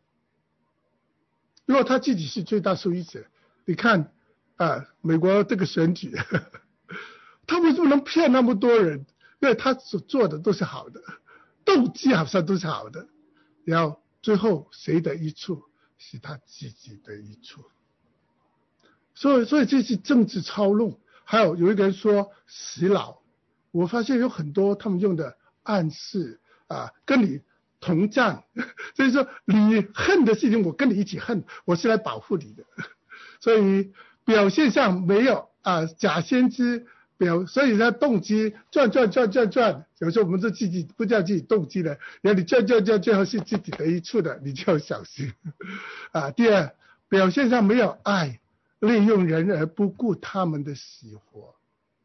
如果他自己是最大受益者，你看啊，美国这个选举呵呵，他为什么能骗那么多人？因为他所做的都是好的，动机好像都是好的，然后最后谁的益处是他自己的益处。所以所以这是政治操弄。还有有一个人说洗脑，我发现有很多他们用的暗示啊，跟你同战，就是说你恨的事情我跟你一起恨，我是来保护你的。所以表现上没有啊假先知表，所以他动机转转转转转，有时候我们都自己不知道自己动机了，然后你转转转最后是自己的一处的，你就要小心啊。第二，表现上没有爱，利用人而不顾他们的死活。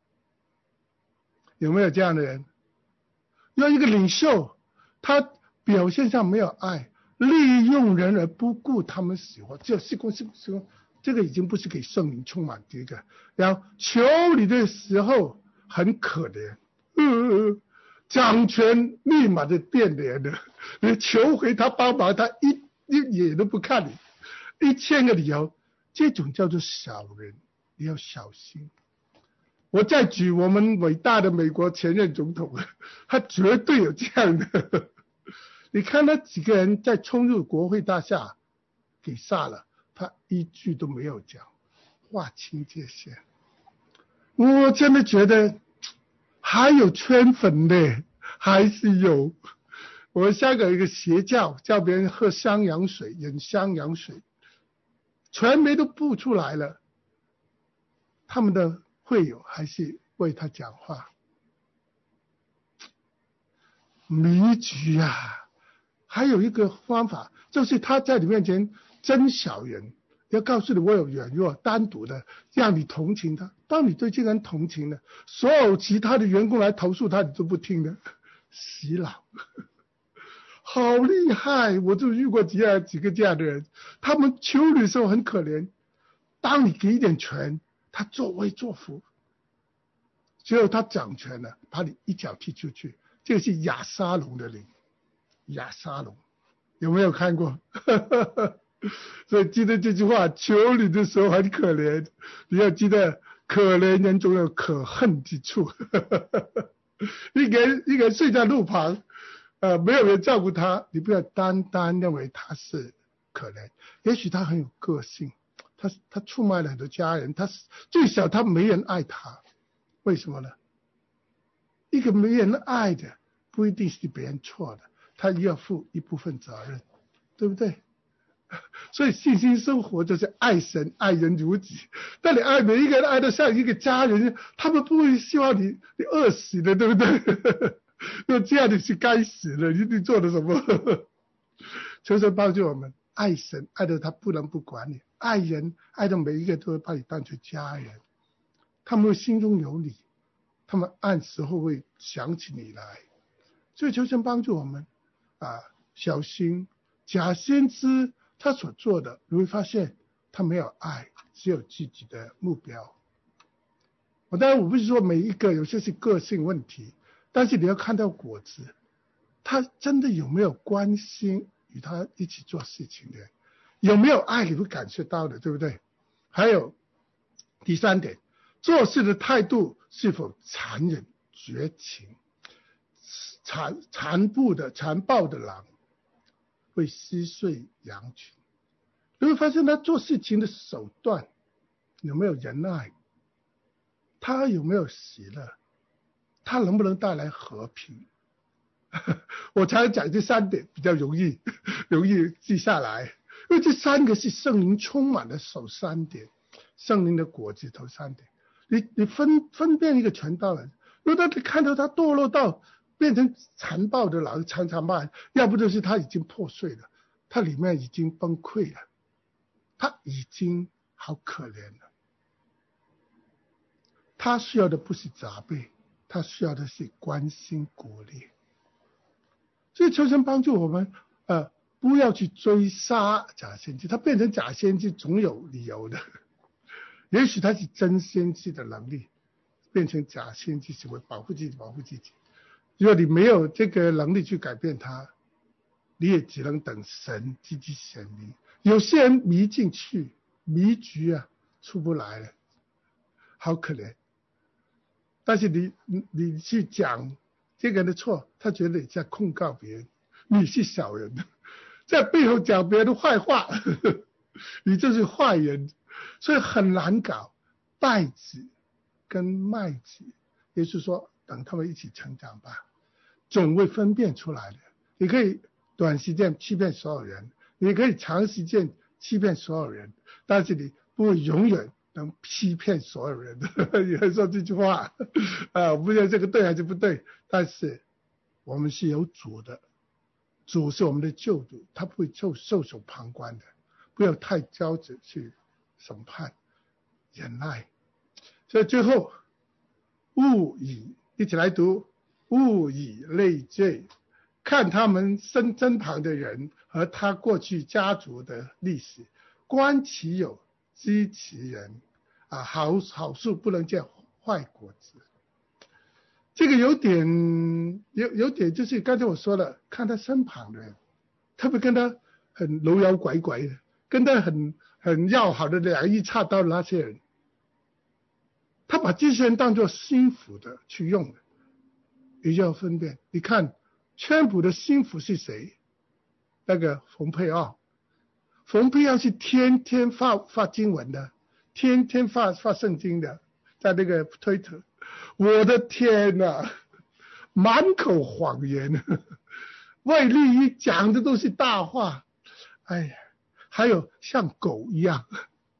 有没有这样的人？有一个领袖，他表现上没有爱，利用人而不顾他们死活，只有施工施工施工，这个已经不是给圣灵充满这个。然后求你的时候很可怜，呃，掌权立马就变脸了，你求回他帮忙，他一一眼都不看你，一千个理由，这种叫做小人，你要小心。我再举我们伟大的美国前任总统，他绝对有这样的。你看那几个人在冲入国会大厦，给杀了，他一句都没有讲，划清界限。我真的觉得还有圈粉的，还是有。我香港有一个邪教，叫别人喝香洋水，饮香洋水，传媒都布出来了，他们的会友还是为他讲话，迷局啊！还有一个方法，就是他在你面前真小人，要告诉你我有软弱，单独的让你同情他。当你对这个人同情了，所有其他的员工来投诉他，你都不听的，洗脑，好厉害！我就遇过几样几个这样的人，他们求你的时候很可怜，当你给一点权，他作威作福，最后他掌权了，把你一脚踢出去。这个是亚沙龙的灵，亚沙龙有没有看过？所以记得这句话，求你的时候很可怜，你要记得可怜人总有可恨之处。一个人一个人睡在路旁，呃，没有人照顾他，你不要单单认为他是可怜，也许他很有个性。他他出卖了很多家人，他最少他没人爱他，为什么呢？一个没人爱的，不一定是别人错的，他要负一部分责任，对不对？所以信心生活就是爱神爱人如己。当你爱每一个人爱得像一个家人，他们不会希望你你饿死的，对不对？那这样你是该死了，你你做了什么？求神帮助我们爱神爱得他不能不管你，爱人爱的每一个都会把你当成家人，他们会心中有你，他们按时候会想起你来。所以求神帮助我们啊，小心假先知他所做的，你会发现他没有爱，只有自己的目标。我当然我不是说每一个，有些是个性问题，但是你要看到果子，他真的有没有关心与他一起做事情的，有没有爱，你会感受到的，对不对？还有第三点，做事的态度是否残忍绝情，残残暴的残暴的狼会撕碎羊群。你会发现他做事情的手段有没有仁爱，他有没有喜乐，他能不能带来和平。我常讲这三点比较容易容易记下来，因为这三个是圣灵充满的首三点，圣灵的果子头三点。你你分分辨一个传道人，如果他看到他堕落到变成残暴的狼，常常骂，要不就是他已经破碎了，他里面已经崩溃了，他已经好可怜了。他需要的不是责备，他需要的是关心鼓励。所以求神帮助我们，呃，不要去追杀假先知，他变成假先知总有理由的。也许他是真先知的能力，变成假先知行为，保护自己，保护自己。如果你没有这个能力去改变他，你也只能等神自己显明。有些人迷进去，迷局啊，出不来了，好可怜。但是你你你去讲这个人的错，他觉得你在控告别人，你是小人，在背后讲别人的坏话，呵呵，你就是坏人，所以很难搞。稗子跟麦子，也就是说，等他们一起成长吧，总会分辨出来的。你可以短时间欺骗所有人，你可以长时间欺骗所有人，但是你不会永远能欺骗所有人的。有人说这句话，啊，我不知道这个对还是不对，但是我们是有主的，主是我们的救主，他不会受袖手旁观的，不要太骄子去审判，忍耐。所以最后，勿以一起来读，勿以类聚，看他们身身旁的人和他过去家族的历史，观其有，知其人。啊，好好树不能见坏果子。这个有点有有点就是刚才我说了，看他身旁的人，特别跟他很楼摇拐拐的，跟他很很要好的两肋插刀的那些人，他把这些人当作心腹的去用的，也就要分辨。你看川普的心腹是谁？那个冯佩奥，冯佩奥是天天发发经文的，天天发发圣经的，在那个推特，我的天哪，满口谎言，为利益讲的都是大话，哎呀，还有像狗一样，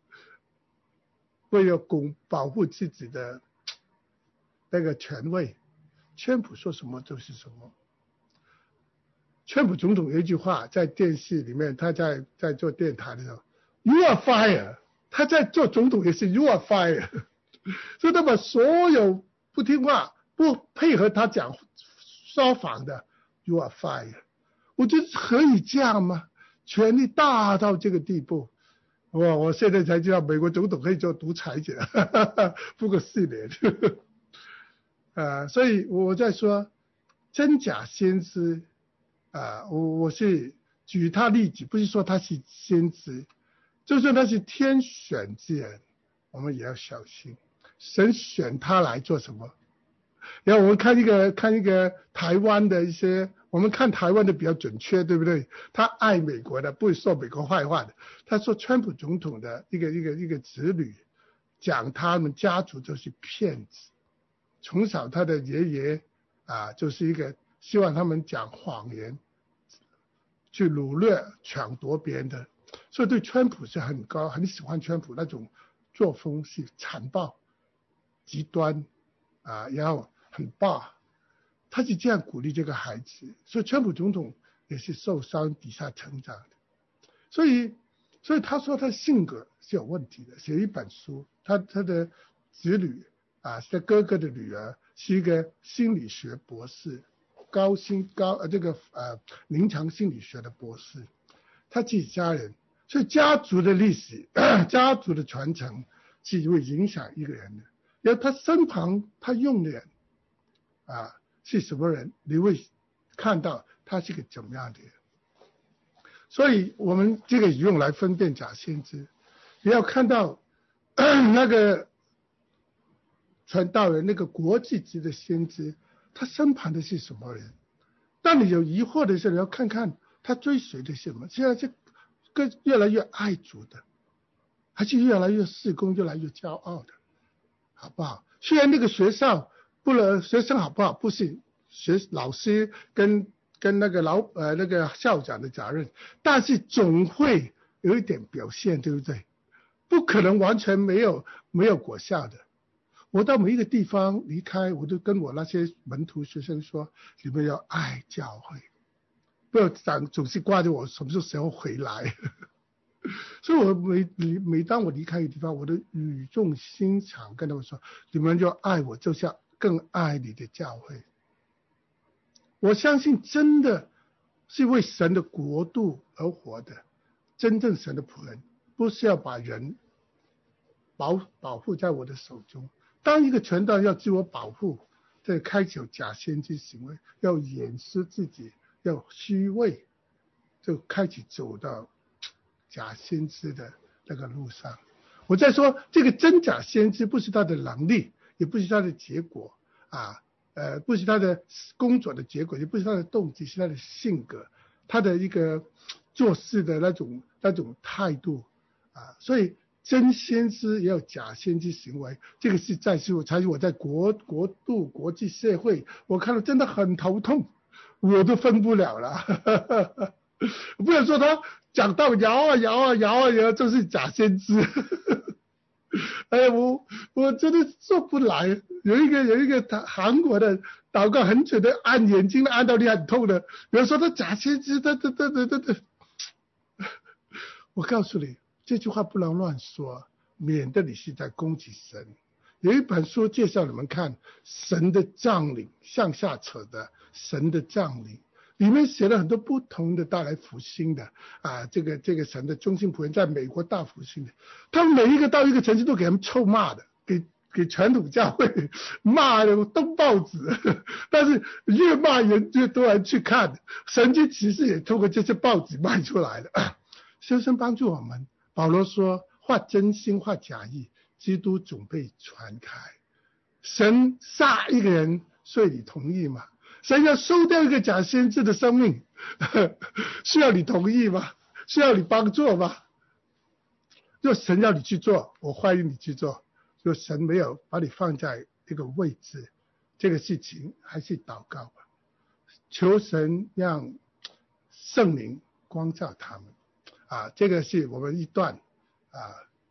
为了公保护自己的那个权位，川普说什么就是什么。川普总统有一句话在电视里面，他在在做电台的时候 ，You are fired。他在做总统也是 You are fired， 所以他把所有不听话、不配合他讲说谎的 You are fired。我觉得可以这样吗？权力大到这个地步，我我现在才知道美国总统可以做独裁者，不过四年。呃，所以我在说真假先知啊、呃，我我是举他例子，不是说他是先知。就算他是天选之人，我们也要小心。神选他来做什么？然后我们看一个看一个台湾的一些，我们看台湾的比较准确，对不对？他爱美国的，不会说美国坏话的。他说川普总统的一个一个一个子女，讲他们家族就是骗子，从小他的爷爷啊就是一个希望他们讲谎言，去掳掠抢夺别人的。所以对川普是很高，很喜欢川普那种作风是残暴、极端啊，然后很霸，他是这样鼓励这个孩子。所以川普总统也是受伤底下成长的。所以，所以他说他性格是有问题的。写一本书，他他的子女啊，是他哥哥的女儿，是一个心理学博士，高薪高呃这个呃临床心理学的博士。他自己家人，所以家族的历史、家族的传承是会影响一个人的。然后他身旁他用的人啊是什么人，你会看到他是个怎么样的人。所以我们这个用来分辨假先知，你要看到那个传道人，那个国际级的先知，他身旁的是什么人？当你有疑惑的时候，你要看看他追随的是什么？现在是更越来越爱主的，还是越来越事工，越来越骄傲的，好不好？虽然那个学校不能学生好不好，不是学老师跟跟那个老呃那个校长的责任，但是总会有一点表现，对不对？不可能完全没有没有果效的。我到每一个地方离开，我都跟我那些门徒学生说：你们要爱教会。不要总总是挂着我什么时候回来，所以我每每当我离开一个地方，我都语重心长跟他们说：你们要爱我，就像更爱你的教会。我相信真的是为神的国度而活的，真正神的仆人，不是要把人保保护在我的手中。当一个传道要自我保护，这开启假先知行为，要掩饰自己。要虚伪，就开始走到假先知的那个路上。我在说这个真假先知不是他的能力，也不是他的结果啊，呃，不是他的工作的结果，也不是他的动机，是他的性格，他的一个做事的那种那种态度啊。所以真先知也有假先知行为，这个是在是才是我在国国度国际社会，我看了真的很头痛。我都分不了了，不能说他讲到摇啊摇啊摇啊摇，就是假先知。 哎，我我真的做不来。有一个有一个他韩国的祷告很准的，按眼睛按到你很痛的。有人说他假先知，他他他他他他。我告诉你，这句话不能乱说，免得你是在攻击神。有一本书介绍你们看，神的将领向下扯的神的将领。里面写了很多不同的带来复兴的啊，这个这个神的忠心仆人在美国大复兴的，他们每一个到一个城市都给他们臭骂的，给给传统教会骂的登报纸，但是越骂人越多人去看，神迹奇事也通过这些报纸卖出来的。修身帮助我们，保罗说话真心话假意，基督总被传开。神杀一个人，所以你同意吗？神要收掉一个假先知的生命，需要你同意吗？需要你帮助吗？若神要你去做，我欢迎你去做。若神没有把你放在一个位置，这个事情还是祷告吧，求神让圣灵光照他们啊，这个是我们一段啊。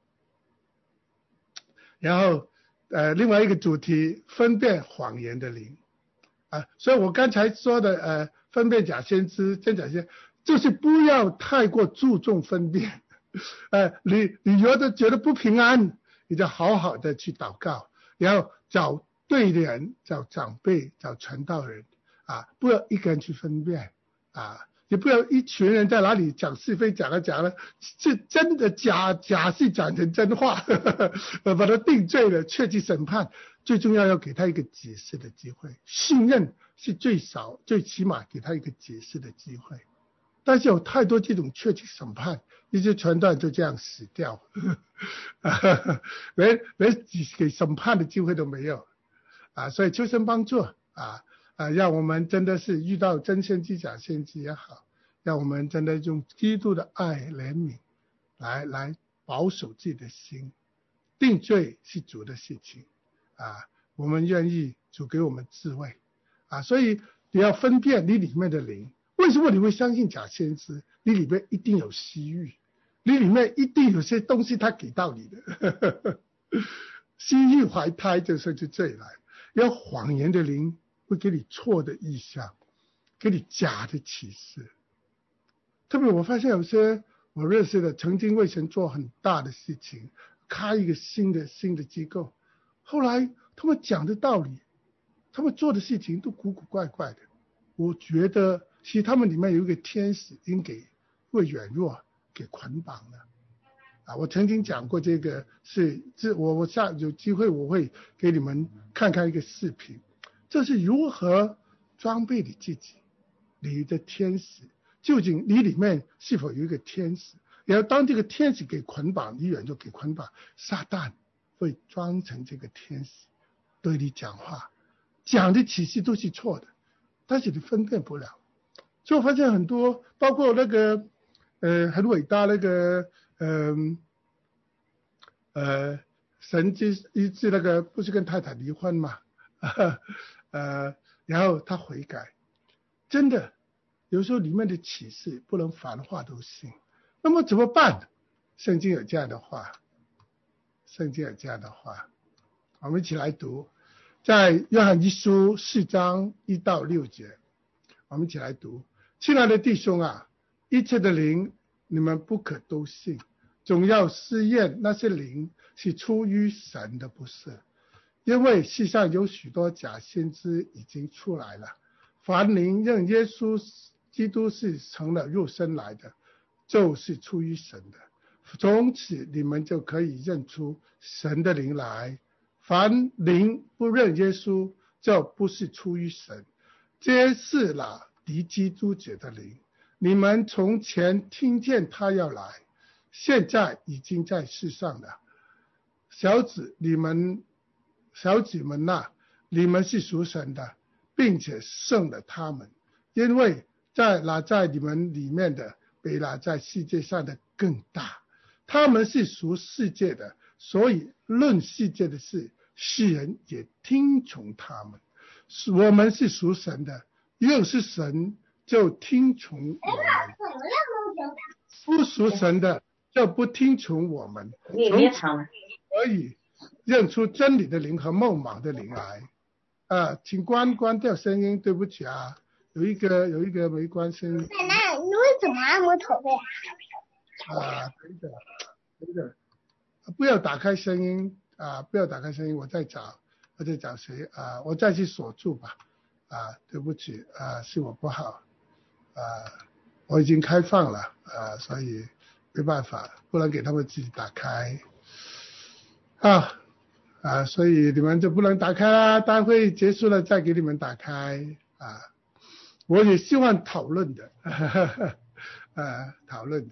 然后呃，另外一个主题，分辨谎言的灵。啊，所以我刚才说的，呃，分辨假先知、真假先知，就是不要太过注重分辨。呃，你你觉得觉得不平安，你就好好的去祷告，然后找对的人，找长辈，找传道人，啊，不要一个人去分辨，啊，也不要一群人在哪里讲是非，讲了讲了，是真的假假是讲成真话，呵呵呵，把他定罪了，确去审判。最重要要给他一个解释的机会，信任是最少最起码给他一个解释的机会。但是有太多这种确去审判，一些传道人就这样死掉，呵呵，连连给审判的机会都没有啊！所以求神帮助啊啊，让我们真的是遇到真先知假先知也好，让我们真的用基督的爱怜悯来来保守自己的心。定罪是主的事情啊，我们愿意主给我们智慧啊，所以你要分辨你里面的灵。为什么你会相信假先知？你里面一定有私欲，你里面一定有些东西他给到你的。私欲怀胎就是就这里来，要谎言的灵会给你错的意象，给你假的启示。特别我发现有些我认识的曾经为神做很大的事情，开一个新的新的机构，后来他们讲的道理，他们做的事情都古古怪怪的。我觉得其实他们里面有一个天使已经给为软弱给捆绑了啊！我曾经讲过这个，是这我我下有机会我会给你们看看一个视频，这是如何装备你自己，你的天使究竟你里面是否有一个天使？然后当这个天使给捆绑，你软弱给捆绑，撒旦会装成这个天使对你讲话，讲的启示都是错的，但是你分辨不了。所以我发现很多，包括那个呃很伟大那个呃呃神机医治那个，不是跟太太离婚嘛，呃然后他悔改，真的有时候里面的启示不能凡话都信，那么怎么办？圣经有这样的话，圣经有这样的话，我们一起来读，在约翰一书四章一到六节，我们一起来读。亲爱的弟兄啊，一切的灵你们不可都信，总要试验那些灵是出于神的不是，因为世上有许多假先知已经出来了。凡灵认耶稣基督是成了肉身来的，就是出于神的，从此你们就可以认出神的灵来。凡灵不认耶稣，就不是出于神，这是了敌基督者的灵。你们从前听见他要来，现在已经在世上了。小子你们小子们呐、啊，你们是属神的，并且胜了他们，因为在那在你们里面的比那在世界上的更大。他们是属世界的，所以论世界的事，世人也听从他们。我们是属神的，又是神就听从我们，不属神的就不听从我们。从此所以认出真理的灵和梦莽的灵来。啊，请关关掉声音，对不起啊，有一个有一个没关声音。 奶奶，你为什么按摩头的呀？ 啊，等等，等等，不要打开声音啊，不要打开声音，我再找，我再找谁啊？我再去锁住吧。啊，对不起啊，是我不好啊，我已经开放了啊，所以没办法，不能给他们自己打开啊啊，所以你们就不能打开啦，大会结束了再给你们打开啊。我也希望讨论的，哈哈哈，啊，讨论的。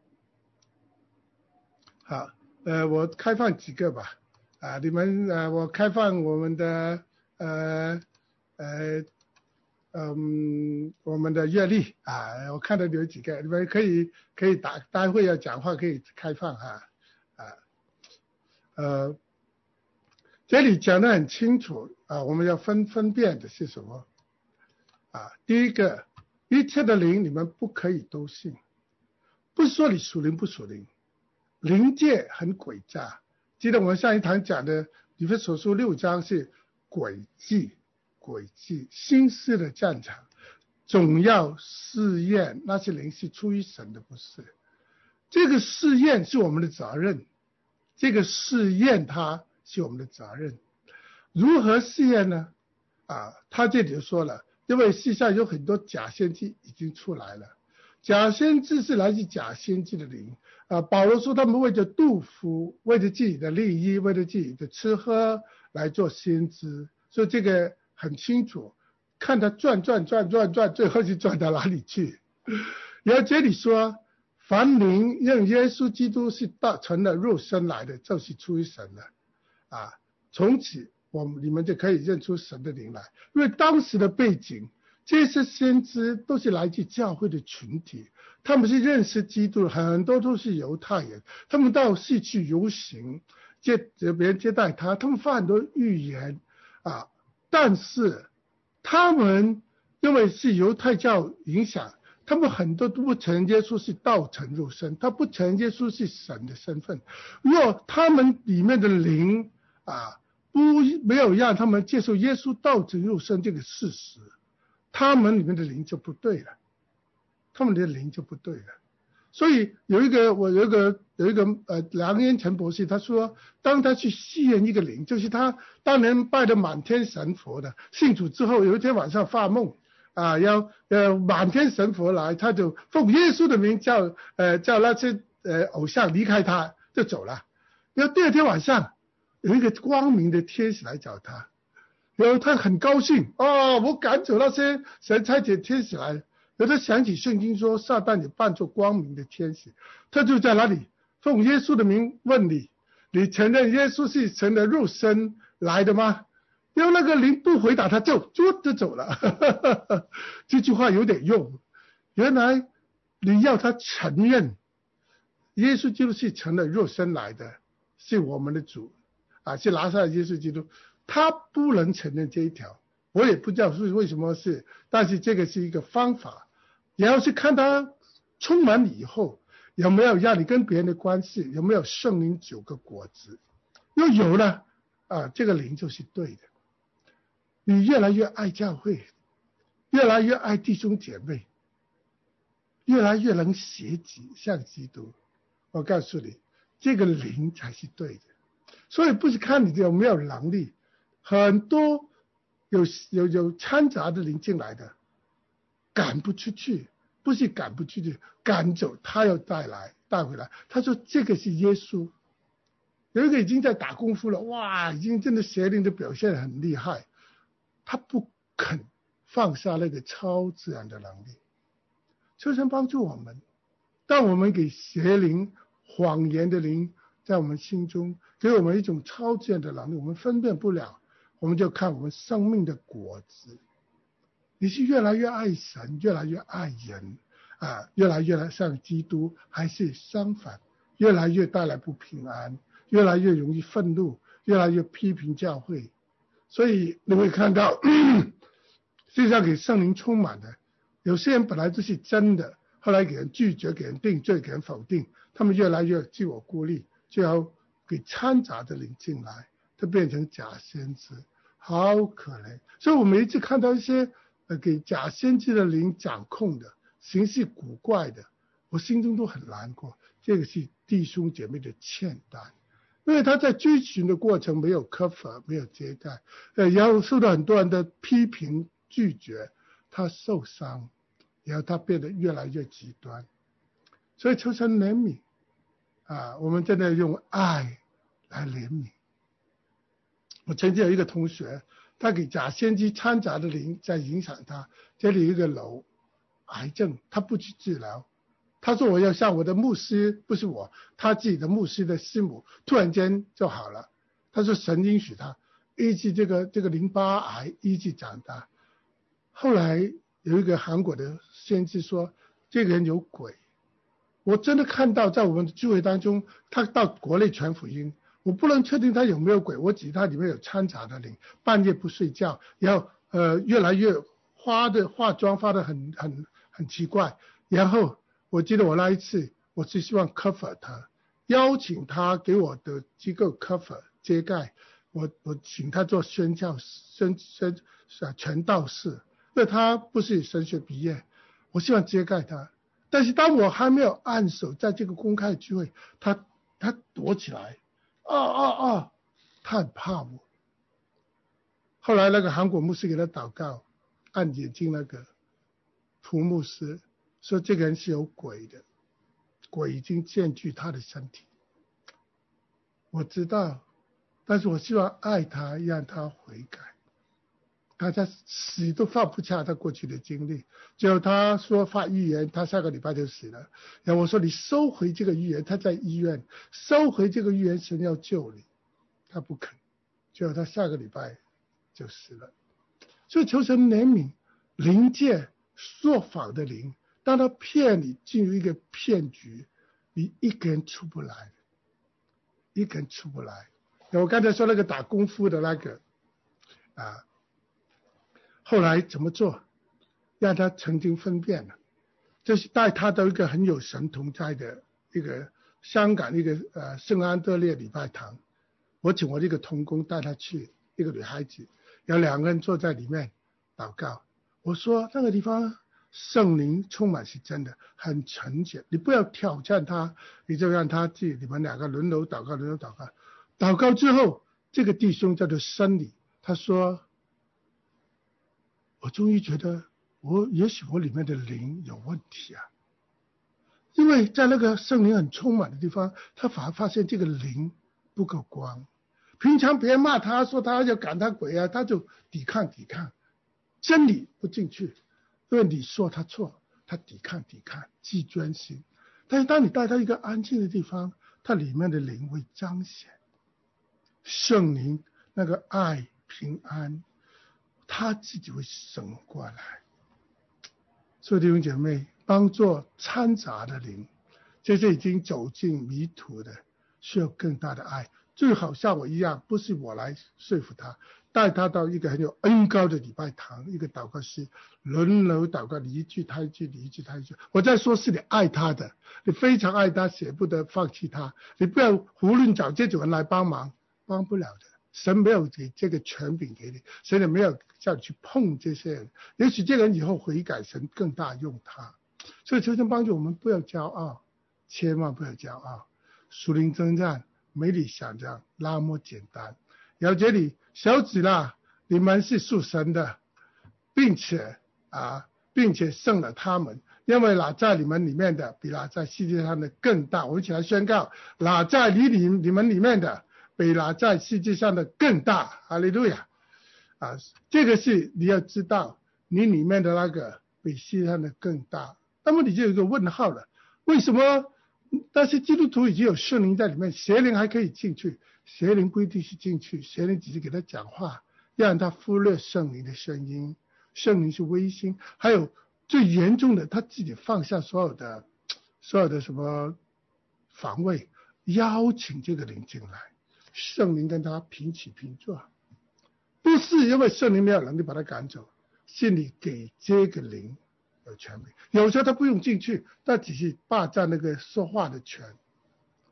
好，呃，我开放几个吧，啊，你们呃，我开放我们的呃呃嗯我们的阅历啊，我看到有几个，你们可以可以打，待会要讲话可以开放哈啊，呃，这里讲得很清楚啊，我们要分分辨的是什么啊？第一个，一切的灵你们不可以都信，不是说你属灵不属灵。灵界很诡诈，记得我们上一堂讲的以弗所书六章是诡计，诡计心思的战场，总要试验那些灵是出于神的，不是。这个试验是我们的责任，这个试验它是我们的责任。如何试验呢？啊，他这里就说了，因为世上有很多假先知已经出来了，假先知是来自假先知的灵。啊，保罗说他们为着杜甫，为着自己的利益，为了自己的吃喝来做先知，所以这个很清楚，看他转转转转转，最后就转到哪里去。然后这里说，凡灵认耶稣基督是道成了肉身来的，就是出于神的啊。从此我们你们就可以认出神的灵来，因为当时的背景，这些先知都是来自教会的群体。他们是认识基督，很多都是犹太人，他们到市区游行，接别人接待他，他们发很多预言啊，但是他们因为是犹太教影响，他们很多都不承认耶稣是道成肉身，他不承认耶稣是神的身份。若他们里面的灵啊，不没有让他们接受耶稣道成肉身这个事实，他们里面的灵就不对了。他们的灵就不对了，所以有一个我有一个有一个呃梁彦成博士，他说，当他去试验一个灵，就是他当年拜的满天神佛的，信主之后有一天晚上发梦啊，要呃满天神佛来，他就奉耶稣的名叫呃叫那些呃偶像离开他，就走了。然后第二天晚上有一个光明的天使来找他，然后他很高兴哦，我赶走那些神差遣天使来。然后他想起圣经说撒旦也扮作光明的天使，他就在那里奉耶稣的名问你，你承认耶稣是神的肉身来的吗？然后那个灵不回答，他就就就走了。这句话有点用，原来你要他承认耶稣基督是成了肉身来的，是我们的主啊，是拿撒勒耶稣基督，他不能承认这一条，我也不知道是为什么是，但是这个是一个方法。然后是看他充满你以后有没有让你跟别人的关系，有没有圣灵九个果子，又有了啊，这个灵就是对的。你越来越爱教会，越来越爱弟兄姐妹，越来越能学习像基督，我告诉你，这个灵才是对的。所以不是看你有没有能力，很多有有有掺杂的灵进来的，赶不出去，不是赶不出去，赶走他要带来带回来。他说这个是耶稣，有一个已经在打功夫了，哇，已经真的邪灵的表现很厉害，他不肯放下那个超自然的能力。求神帮助我们，当我们给邪灵、谎言的灵在我们心中给我们一种超自然的能力，我们分辨不了，我们就看我们生命的果子。你是越来越爱神，越来越爱人啊，越来越来像基督，还是相反，越来越带来不平安，越来越容易愤怒，越来越批评教会。所以你会看到世界上给圣灵充满的，有些人本来就是真的，后来给人拒绝，给人定罪，给人否定，他们越来越自我孤立，就要给掺杂的灵进来他变成假先知，好可怜。所以我每一次看到一些呃给假先知的灵掌控的，形式古怪的，我心中都很难过。这个是弟兄姐妹的欠担，因为他在追寻的过程没有 cover， 没有遮盖，呃，然后受到很多人的批评拒绝，他受伤，然后他变得越来越极端。所以求神怜悯啊，我们真的用爱来怜悯。我曾经有一个同学，他给假先知掺杂的灵在影响他，这里有一个瘤，癌症，他不去治疗。他说我要像我的牧师，不是我，他自己的牧师的师母，突然间就好了。他说神允许他医治这个这个淋巴癌，医治长大。后来有一个韩国的先知说这个人有鬼，我真的看到在我们的聚会当中，他到国内传福音，我不能确定他有没有鬼，我只他里面有掺杂的灵，半夜不睡觉，然后呃越来越花的化妆化的很很很奇怪，然后我记得我那一次我是希望 cover 他，邀请他给我的机构 cover 遮盖，我我请他做宣教宣宣传道士，因为他不是神学毕业，我希望遮盖他。但是当我还没有按手在这个公开聚会，他他躲起来，啊啊啊，他很怕我。后来那个韩国牧师给他祷告，按眼睛那个蒲牧师说这个人是有鬼的，鬼已经占据他的身体。我知道，但是我希望爱他，让他悔改。他在死都放不下他过去的经历，最后他说发预言，他下个礼拜就死了。然后我说你收回这个预言，他在医院收回这个预言，神要救你，他不肯，最后他下个礼拜就死了。所以求神怜悯灵界说谎的灵，当他骗你进入一个骗局，你一个人出不来，一个人出不来。我刚才说那个打功夫的那个啊。后来怎么做？让他曾经分辨了，就是带他到一个很有神同在的一个香港一个呃圣安德烈礼拜堂，我请我这个同工带他去，一个女孩子，有两个人坐在里面祷告。我说那个地方圣灵充满是真的，很纯洁，你不要挑战他，你就让他去，你们两个轮流祷告，轮流祷告。祷告之后，这个弟兄叫做生理，他说。我终于觉得我也许我里面的灵有问题啊，因为在那个圣灵很充满的地方，他反而发现这个灵不够光。平常别人骂他说他要赶他鬼啊，他就抵抗抵抗，真理不进去，因为你说他错，他抵抗抵抗，既专心。但是当你带到一个安静的地方，它里面的灵会彰显圣灵那个爱平安。他自己会省过来。所以弟兄姐妹，帮助掺杂的灵，这些已经走进迷途的，需要更大的爱。最好像我一样，不是我来说服他，带他到一个很有恩膏的礼拜堂，一个祷告室，轮流祷告，你一句他一句，你一句他一句。我在说是你爱他的，你非常爱他，舍不得放弃他，你不要胡乱找这种人来帮忙，帮不了的。神没有给这个权柄给你，神也没有叫你去碰这些人。也许这个人以后悔改，神更大用他。所以求神帮助我们，不要骄傲，千万不要骄傲。属灵征战没你想象那么简单。然后这里小子啦，你们是属神的，并且啊，并且胜了他们，因为那在你们里面的比那在世界上的更大。我们一起来宣告，那在你里你们里面的。比那在世界上的更大，哈利路亚啊！这个是你要知道，你里面的那个比世界上的更大。那么你就有一个问号了：为什么那些基督徒已经有圣灵在里面，邪灵还可以进去？邪灵不一定是进去，邪灵只是给他讲话，让他忽略圣灵的声音。圣灵是微心，还有最严重的，他自己放下所有的所有的什么防卫，邀请这个灵进来。圣灵跟他平起平坐，不是因为圣灵没有能力把他赶走，是你给这个灵有权柄。有时候他不用进去，他只是霸占那个说话的权。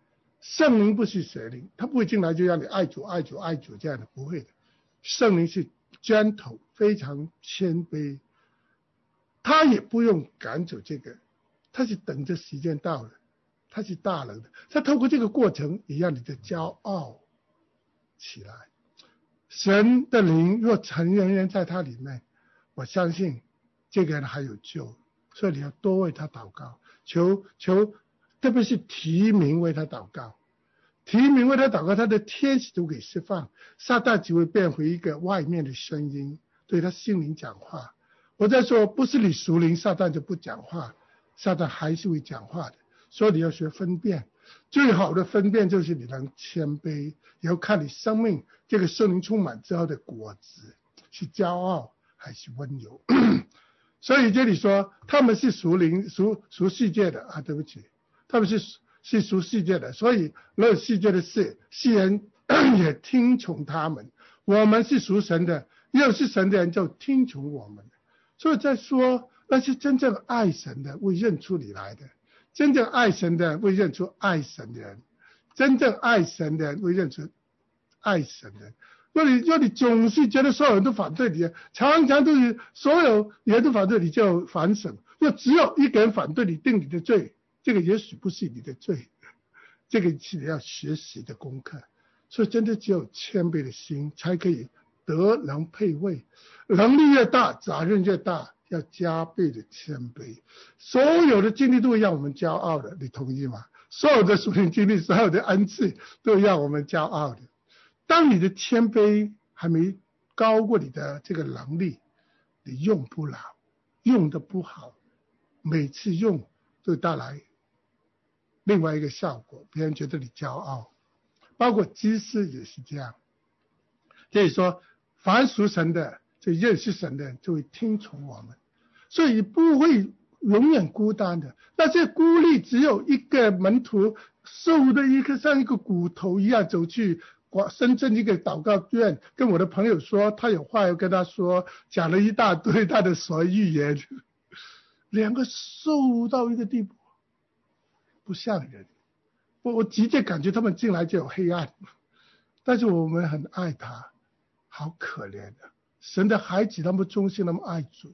圣灵不是邪灵，他不会进来就让你爱主爱主爱主这样的，不会的。圣灵是 gentle， 非常谦卑，他也不用赶走这个，他是等着时间到了，他是大能的，他透过这个过程也让你的骄傲起来。神的灵若曾仍然在他里面，我相信这个人还有救，所以你要多为他祷告，求求特别是提名为他祷告，提名为他祷告，他的天使都给释放，撒旦只会变回一个外面的声音，对他心灵讲话。我在说，不是你属灵，撒旦就不讲话，撒旦还是会讲话的，所以你要学分辨。最好的分辨就是你能谦卑，也要看你生命这个圣灵充满之后的果子，是骄傲还是温柔。所以这里说他们是属灵属属世界的啊，对不起，他们是是属世界的，所以若有世界的事，世人也听从他们。我们是属神的，又是神的人就听从我们。所以在说那是真正爱神的会认出你来的，真正爱神的人会认出爱神的人，真正爱神的人会认出爱神的人。若你若你总是觉得所有人都反对你，常常都是所有人都反对你，就反省。若只有一个人反对你，定你的罪，这个也许不是你的罪，这个是你要学习的功课。所以真的只有谦卑的心，才可以得能配位。能力越大，责任越大，要加倍的谦卑。所有的经历都会让我们骄傲的，你同意吗？所有的属灵经历，所有的恩赐都会让我们骄傲的。当你的谦卑还没高过你的这个能力，你用不了，用的不好，每次用都带来另外一个效果，别人觉得你骄傲。包括知识也是这样。所以说凡属神的，就认识神的人就会听从我们，所以不会永远孤单的。那这孤立只有一个门徒，瘦的一个像一个骨头一样走去深圳一个祷告院，跟我的朋友说他有话要跟他说，讲了一大堆他的所预言，两个瘦到一个地步，不像人。我我直接感觉他们进来就有黑暗，但是我们很爱他，好可怜的神的孩子，那么忠心，那么爱主，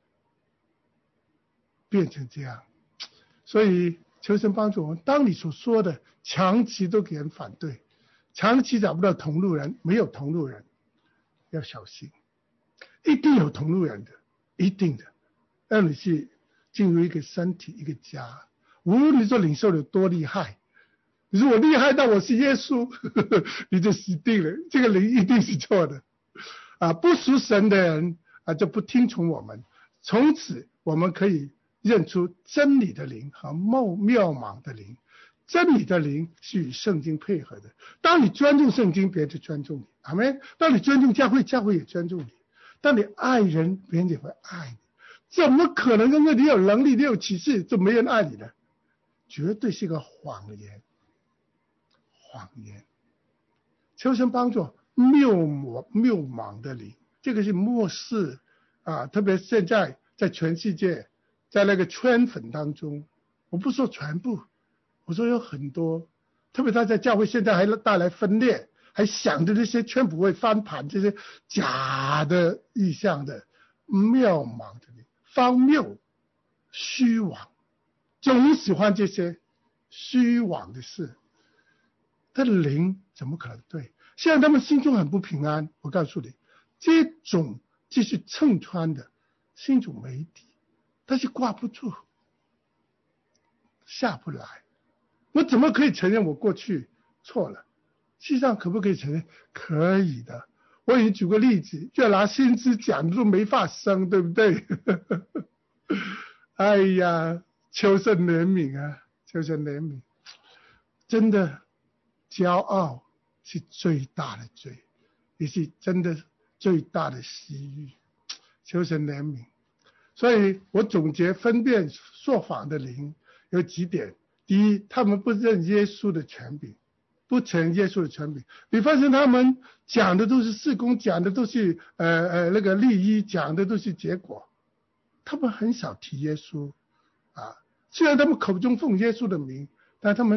变成这样。所以求神帮助我们，当你所说的长期都给人反对，长期找不到同路人，没有同路人，要小心，一定有同路人的，一定的，让你去进入一个身体一个家。无论你做领袖有多厉害，你说我厉害到我是耶稣，呵呵，你就死定了，这个灵一定是错的啊！不属神的人啊，就不听从我们。从此我们可以认出真理的灵和谬谬盲的灵。真理的灵是与圣经配合的。当你尊重圣经，别人就尊重你，阿们。当你尊重教会，教会也尊重你。当你爱人，别人也会爱你。怎么可能因为你有能力，你有启示，就没人爱你呢？绝对是个谎言。谎言，求神帮助谬盲谬盲的灵，这个是末世啊，特别现在在全世界，在那个圈粉当中，我不说全部，我说有很多，特别他在教会现在还带来分裂，还想着这些圈不会翻盘，这些假的意象的谬盲的灵，荒谬、虚妄，总喜欢这些虚妄的事。他的灵怎么可能对？现在他们心中很不平安。我告诉你，这种就是蹭穿的，是一种媒体，但是挂不住，下不来。我怎么可以承认我过去错了？实际上可不可以承认？可以的。我已经举过例子，就拿先知讲都没发生，对不对？哎呀，求神怜悯啊，求神怜悯，真的。骄傲是最大的罪，也是真的最大的私欲，求神怜悯。所以我总结分辨说谎的灵有几点：第一，他们不认耶稣的权柄，不承认耶稣的权柄。你发现他们讲的都是事工，讲的都是呃呃那个利益，讲的都是结果，他们很少提耶稣啊。虽然他们口中奉耶稣的名，但他们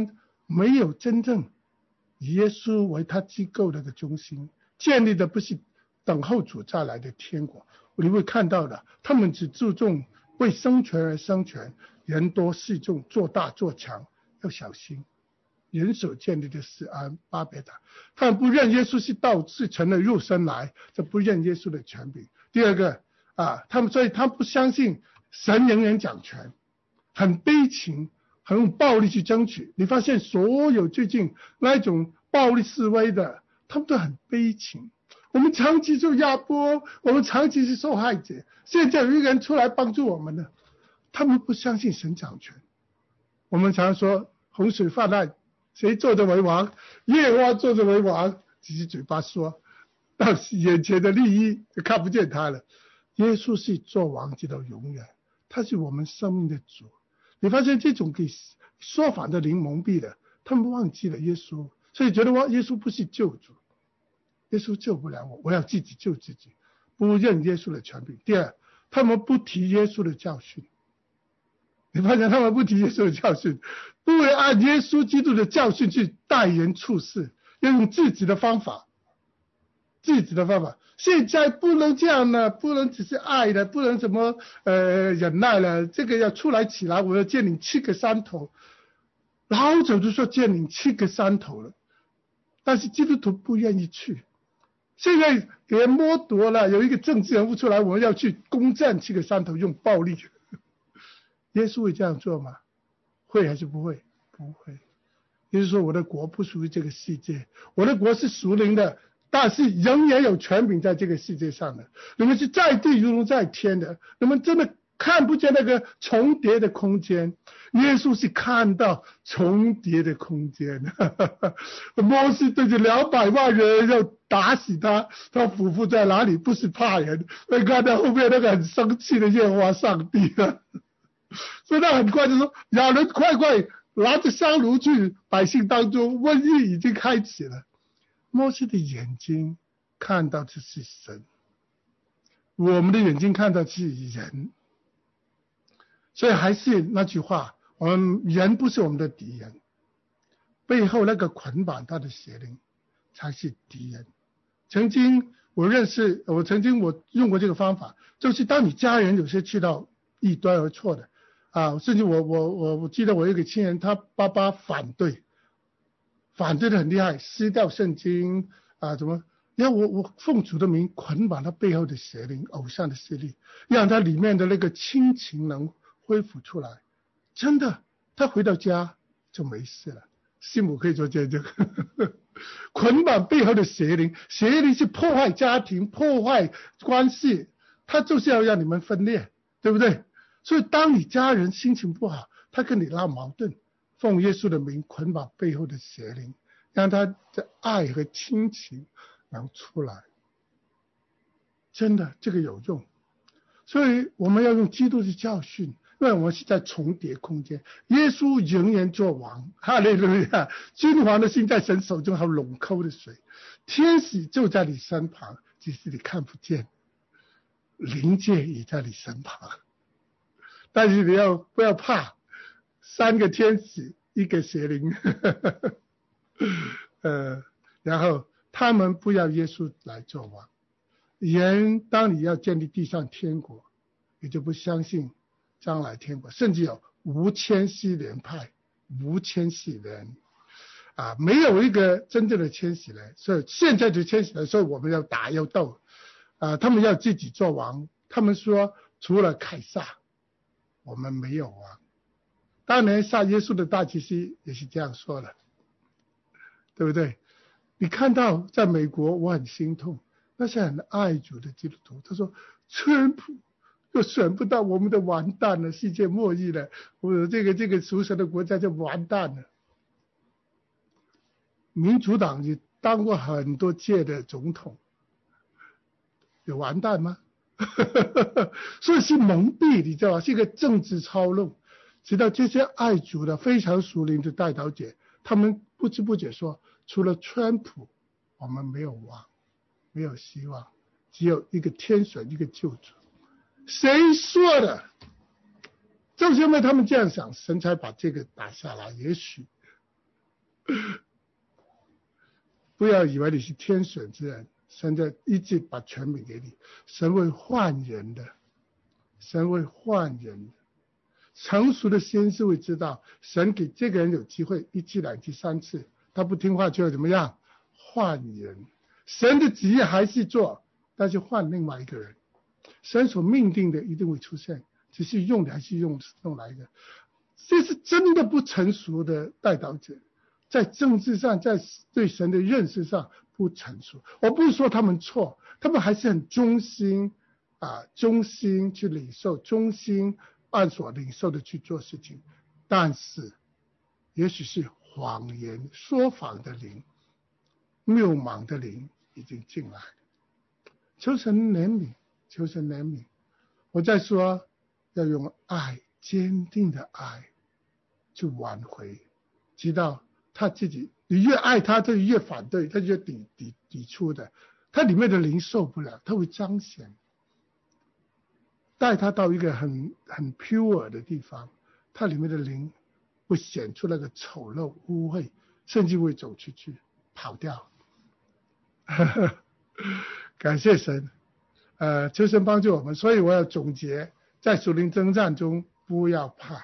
没有真正以耶稣为他机构的中心，建立的不是等候主再来的天国。你会看到的，他们只注重为生存而生存，人多势众，做大做强，要小心。人所建立的是安巴别塔，他们不认耶稣是道是成了肉身来，就不认耶稣的权柄。第二个啊，他们所以他们不相信神人人掌权，很悲情，很用暴力去争取。你发现所有最近那一种暴力示威的，他们都很悲情。我们长期受压迫，我们长期是受害者，现在有一个人出来帮助我们了，他们不相信神掌权。我们常说洪水泛滥，谁坐着为王？耶和华坐着为王，只是嘴巴说，到眼前的利益就看不见他了。耶稣是做王直到永远，他是我们生命的主。你发现这种给说法的灵蒙蔽了，他们忘记了耶稣，所以觉得耶稣不是救主，耶稣救不了我，我要自己救自己，不认耶稣的权柄。第二，他们不提耶稣的教训。你发现他们不提耶稣的教训，不会按耶稣基督的教训去待人处事，要用自己的方法，自己的方法。现在不能这样了，不能只是爱了，不能怎么呃忍耐了，这个要出来起来，我要见你七个山头。老早就说见你七个山头了，但是基督徒不愿意去。现在给人摸夺了，有一个政治人物出来，我们要去攻占七个山头，用暴力。耶稣会这样做吗？会还是不会？不会。耶稣说我的国不属于这个世界，我的国是属灵的，但是仍然有权柄在这个世界上的。你们是在地如同在天的，你们真的看不见那个重叠的空间。耶稣是看到重叠的空间。摩西对着两百万人要打死他，他匍匐在哪里？不是怕人，会看到后面那个很生气的耶和华上帝。所以他很快就说，亚伦快快拿着香炉去百姓当中，瘟疫已经开始了。摩西的眼睛看到的是神，我们的眼睛看到的是人。所以还是那句话，我们人不是我们的敌人，背后那个捆绑他的邪灵才是敌人。曾经我认识，我曾经我用过这个方法，就是当你家人有些去到异端而错的啊，甚至我我我我记得我有一个亲人，他爸爸反对，反对的很厉害，撕掉圣经啊，怎么？让我我奉主的名捆绑他背后的邪灵、偶像的势力，让他里面的那个亲情能恢复出来。真的，他回到家就没事了。师母可以做见证。捆绑背后的邪灵，邪灵是破坏家庭、破坏关系，他就是要让你们分裂，对不对？所以当你家人心情不好，他跟你闹矛盾，奉耶稣的名捆绑背后的邪灵，让他的爱和亲情能出来。真的，这个有用。所以我们要用基督的教训，因为我们是在重叠空间。耶稣仍然做王，哈利路亚！君王的心在神手中，好龙沟的水。天使就在你身旁，只是你看不见。灵界也在你身旁，但是你要不要怕？三个天使，一个邪灵，呃，然后他们不要耶稣来做王。人当你要建立地上天国，你就不相信将来天国，甚至有无千禧年派，无千禧年啊，没有一个真正的千禧年。所以现在的千禧年，所以我们要打要斗啊，他们要自己做王。他们说除了凯撒，我们没有王。当年杀耶稣的大祭司也是这样说的，对不对？你看到在美国，我很心痛。那些很爱主的基督徒，他说川普又选不到，我们的完蛋了，世界末日了，我这个这个属神的国家就完蛋了。民主党也当过很多届的总统，有完蛋吗？所以是蒙蔽，你知道吗？是一个政治操弄，直到这些爱主的非常属灵的代祷者，他们不知不觉说，除了川普，我们没有王，没有希望，只有一个天选，一个救主。谁说的？就是因为他们这样想，神才把这个打下来。也许不要以为你是天选之人，神就一直把权柄给你。神会换人的，神会换人的。成熟的先知会知道，神给这个人有机会，一次、两次、三次，他不听话就会怎么样？换人。神的旨意还是做，但是换另外一个人。神所命定的一定会出现，只是用的还是用用来的。这是真的不成熟的代祷者，在政治上，在对神的认识上不成熟。我不是说他们错，他们还是很忠心啊，忠心去领受，忠心按所领受的去做事情。但是也许是谎言说谎的灵，谬盲的灵已经进来。求神怜悯，求神怜悯。我再说，要用爱，坚定的爱去挽回，直到他自己，你越爱他，他就越反对，他就越抵抵抵触的，他里面的灵受不了，他会彰显。带他到一个很很 pure 的地方，他里面的灵会显出那个丑陋污秽，甚至会走出去跑掉。感谢神，呃，求神帮助我们。所以我要总结，在属灵征战中不要怕。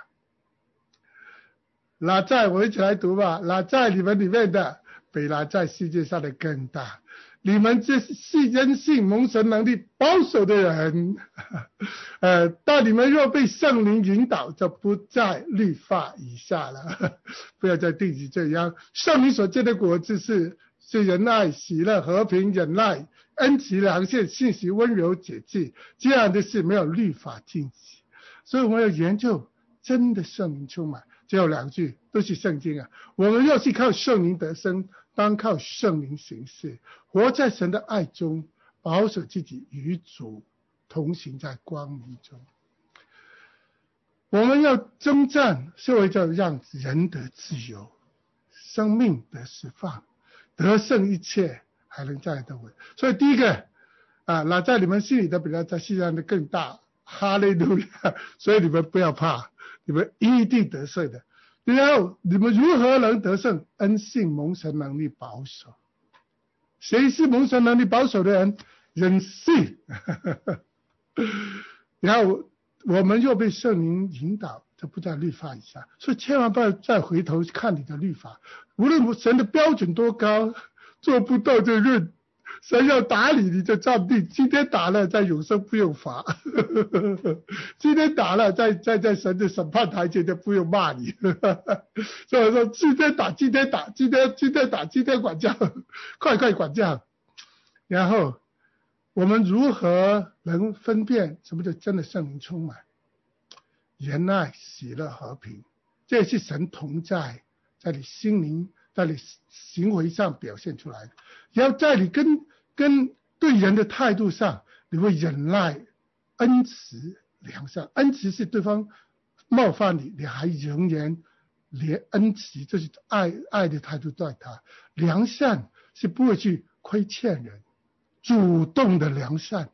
拉在我一起来读吧。拉在你们里面的比拉在世界上的更大。你们这是因信蒙神能力保守的人，呃，但你们若被圣灵引导，就不在律法以下了。不要再定义这样。圣灵所结的果子是是仁爱、喜乐、和平、忍耐、恩慈、良善、信实、温柔、节制，这样的事没有律法禁止。所以我们要研究真的圣灵充满。最后两句都是圣经啊。我们要是靠圣灵得生，当靠圣灵行事，活在神的爱中，保守自己与主同行在光明中。我们要征战，是为了让人得自由，生命得释放，得胜一切，还能站得稳。所以第一个啊，那在你们心里的比那在世上的更大，哈利路亚！所以你们不要怕，你们一定得胜的。然后你们如何能得胜？恩信蒙神能力保守。谁是蒙神能力保守的人？忍信。然后我们又被圣灵引导，这不在律法以下，所以千万不要再回头看你的律法。无论神的标准多高，做不到就认。神要打你，你就站定。今天打了，在永生不用罚；今天打了，在在在神的审判台前就不用骂你。所以说，今天打，今天打，今天今天打，今天管教，快快管教。然后我们如何能分辨什么叫真的圣灵充满？仁爱、喜乐、和平，这是神同在，在你心灵，在你行为上表现出来的。然后在你跟跟对人的态度上，你会忍耐、恩慈、良善。恩慈是对方冒犯你，你还仍然连恩慈，这是爱爱的态度对他。良善是不会去亏欠人，主动的良善，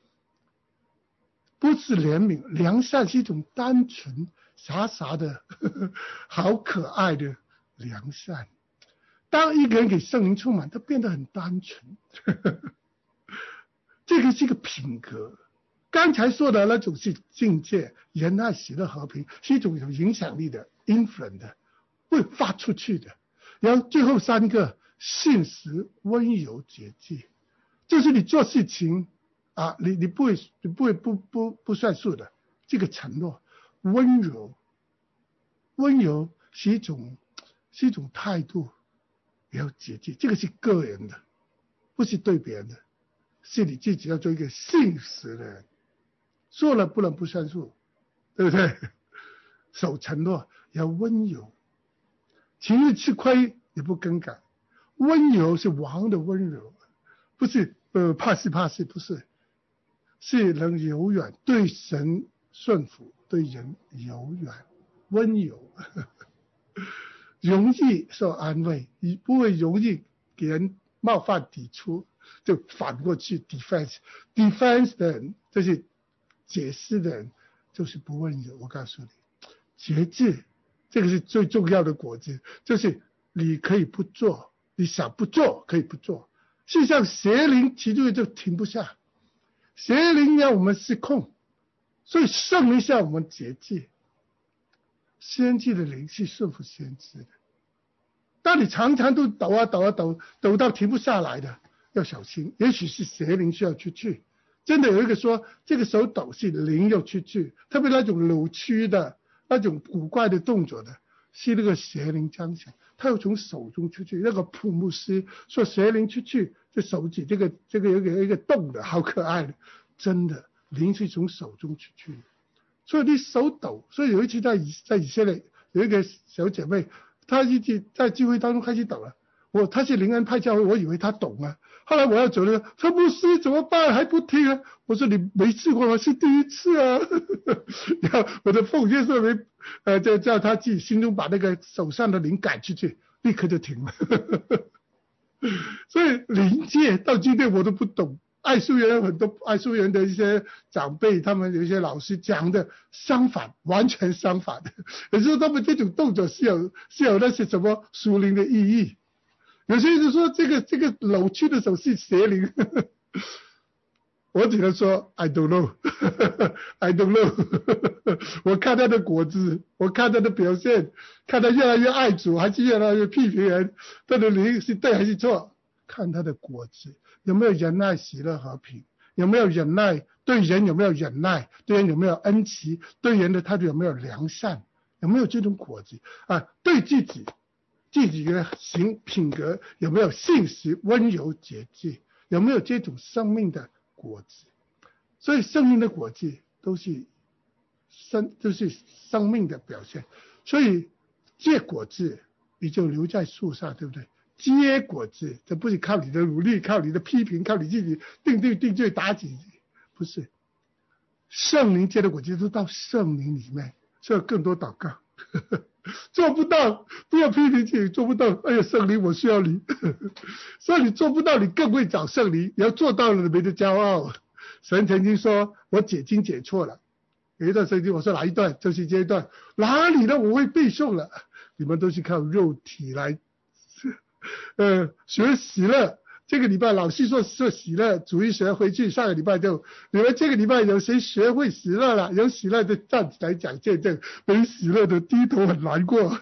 不是怜悯。良善是一种单纯、傻傻的、呵呵好可爱的良善。当一个人给圣灵充满，他变得很单纯。这个是一个品格。刚才说的那种是境界，仁爱、喜乐、和平，是一种有影响力的 influence 的，会发出去的。然后最后三个，信实、温柔、节制，就是你做事情啊，你你不会你不会不不不算数的。这个承诺，温柔，温柔是一种是一种态度。也要节制，这个是个人的，不是对别人的，是你自己要做一个信实的人，做了不能不算数，对不对？守承诺，要温柔，情愿吃亏也不更改。温柔是王的温柔，不是呃怕事怕事，不是，是能柔软，对神顺服，对人柔软温柔。容易受安慰，你不会容易给人冒犯抵触，就反过去 defense defense 的人，就是解释的人，就是不温柔。我告诉你，节制这个是最重要的果子，就是你可以不做，你想不做可以不做。事实上邪灵其中就停不下，邪灵让我们失控，所以圣灵向我们结界。先知的灵是顺服先知的，当你常常都抖啊抖啊抖，抖到停不下来的，要小心，也许是邪灵需要出去。真的有一个说，这个手抖是灵要出去，特别那种扭曲的、那种古怪的动作的，是那个邪灵彰显，他要从手中出去。那个普牧师说邪灵出去，这手指这个这个有一个一个洞的，好可爱的，真的灵是从手中出去的。所以你手抖，所以有一次在以在以色列有一个小姐妹，她一直在聚会当中开始抖了。我她是灵恩派教会，我以为她懂啊。后来我要走了，她牧师怎么办？还不听啊？我说你没试过吗？是第一次啊。然后我的奉献说没，呃，就叫她自己心中把那个手上的灵赶出去，立刻就停了。所以灵界到今天我都不懂。爱书园有很多爱书园的一些长辈，他们有一些老师讲的相反，完全相反的。有时候他们这种动作是有是有那些什么属灵的意义。有些人就说这个这个扭曲的手是邪灵，我只能说 I don't know， I don't know。我看他的果子，我看他的表现，看他越来越爱主，还是越来越批评人，他的灵是对还是错？看他的果子。有没有忍耐、喜乐、和平？有没有忍耐？对人有没有忍耐？对人有没有恩慈？对人的态度有没有良善？有没有这种果子啊？对自己自己的行品格有没有信实、温柔、节制？有没有这种生命的果子？所以生命的果子都是生都是生命的表现。所以结果子你就留在树上，对不对？结果子，这不是靠你的努力，靠你的批评，靠你自己定罪定罪打自己，不是。圣灵结的果子都到圣灵里面，所以更多祷告。做不到，不要批评自己做不到。哎呀，圣灵，我需要你。所以你做不到，你更会找圣灵。你要做到了，你没得骄傲。神曾经说，我解经解错了。有一段圣经，我说哪一段？就是这一段。哪里呢？我会背诵了。你们都是靠肉体来。呃，学喜乐，这个礼拜老师说说喜乐，主一学回去，上个礼拜就，你们这个礼拜有谁学会喜乐了？有喜乐的站起来讲见证，没喜乐的低头很难过。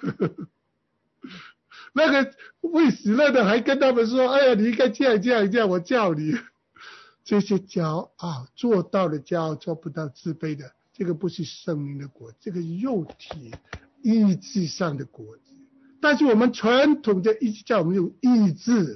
那个会喜乐的还跟他们说，哎呀，你应该这样这样这样，我叫你。这些骄傲，做到了骄傲，做不到自卑的，这个不是圣灵的果，这个肉体意志上的果子。但是我们传统的意志叫我们用意志，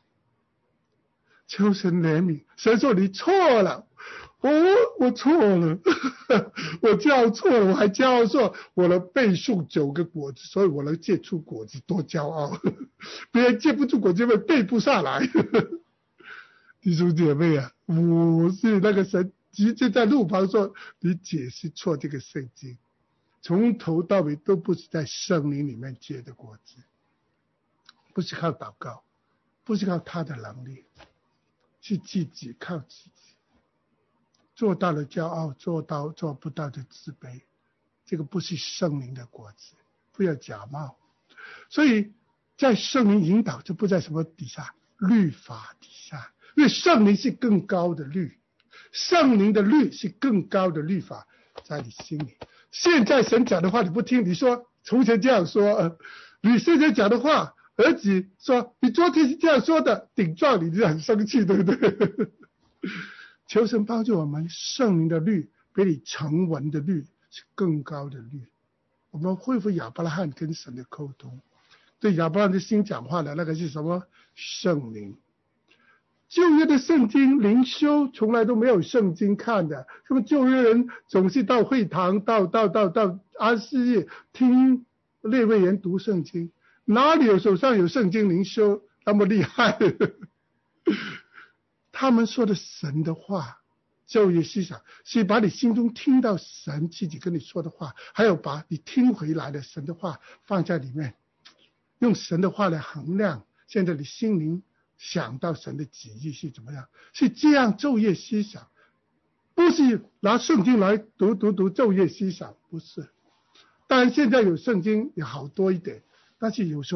求神怜悯。神说你错了，我我错了，我叫错了，我还骄傲说我能背诵九个果子，所以我能结出果子，多骄傲！别人结不出果子，因为背不下来。弟兄姐妹啊，我是那个神直接在路旁说你解释错这个圣经。从头到尾都不是在圣灵里面结的果子，不是靠祷告，不是靠他的能力，是自己靠自己，做到了骄傲，做到做不到的自卑，这个不是圣灵的果子，不要假冒。所以在圣灵引导就不在什么底下，律法底下，因为圣灵是更高的律，圣灵的律是更高的律法在你心里。现在神讲的话你不听，你说从前这样说，呃、你现在讲的话，儿子说你昨天是这样说的，顶撞你，你就很生气，对不对？求神帮助我们，圣灵的律比你成文的律是更高的律。我们恢复亚伯拉罕跟神的沟通，对亚伯拉罕的心讲话的那个是什么？圣灵。旧约的圣经灵修从来都没有圣经看的，他们旧约人总是到会堂到到到到安息日听利未人读圣经，哪里有手上有圣经灵修那么厉害？他们说的神的话，旧约思想是把你心中听到神自己跟你说的话，还有把你听回来的神的话放在里面，用神的话来衡量现在你心灵想到神的旨意是怎么样，是这样昼夜思想，不是拿圣经来读读读昼夜思想，不是。当然现在有圣经也好多一点，但是有时候会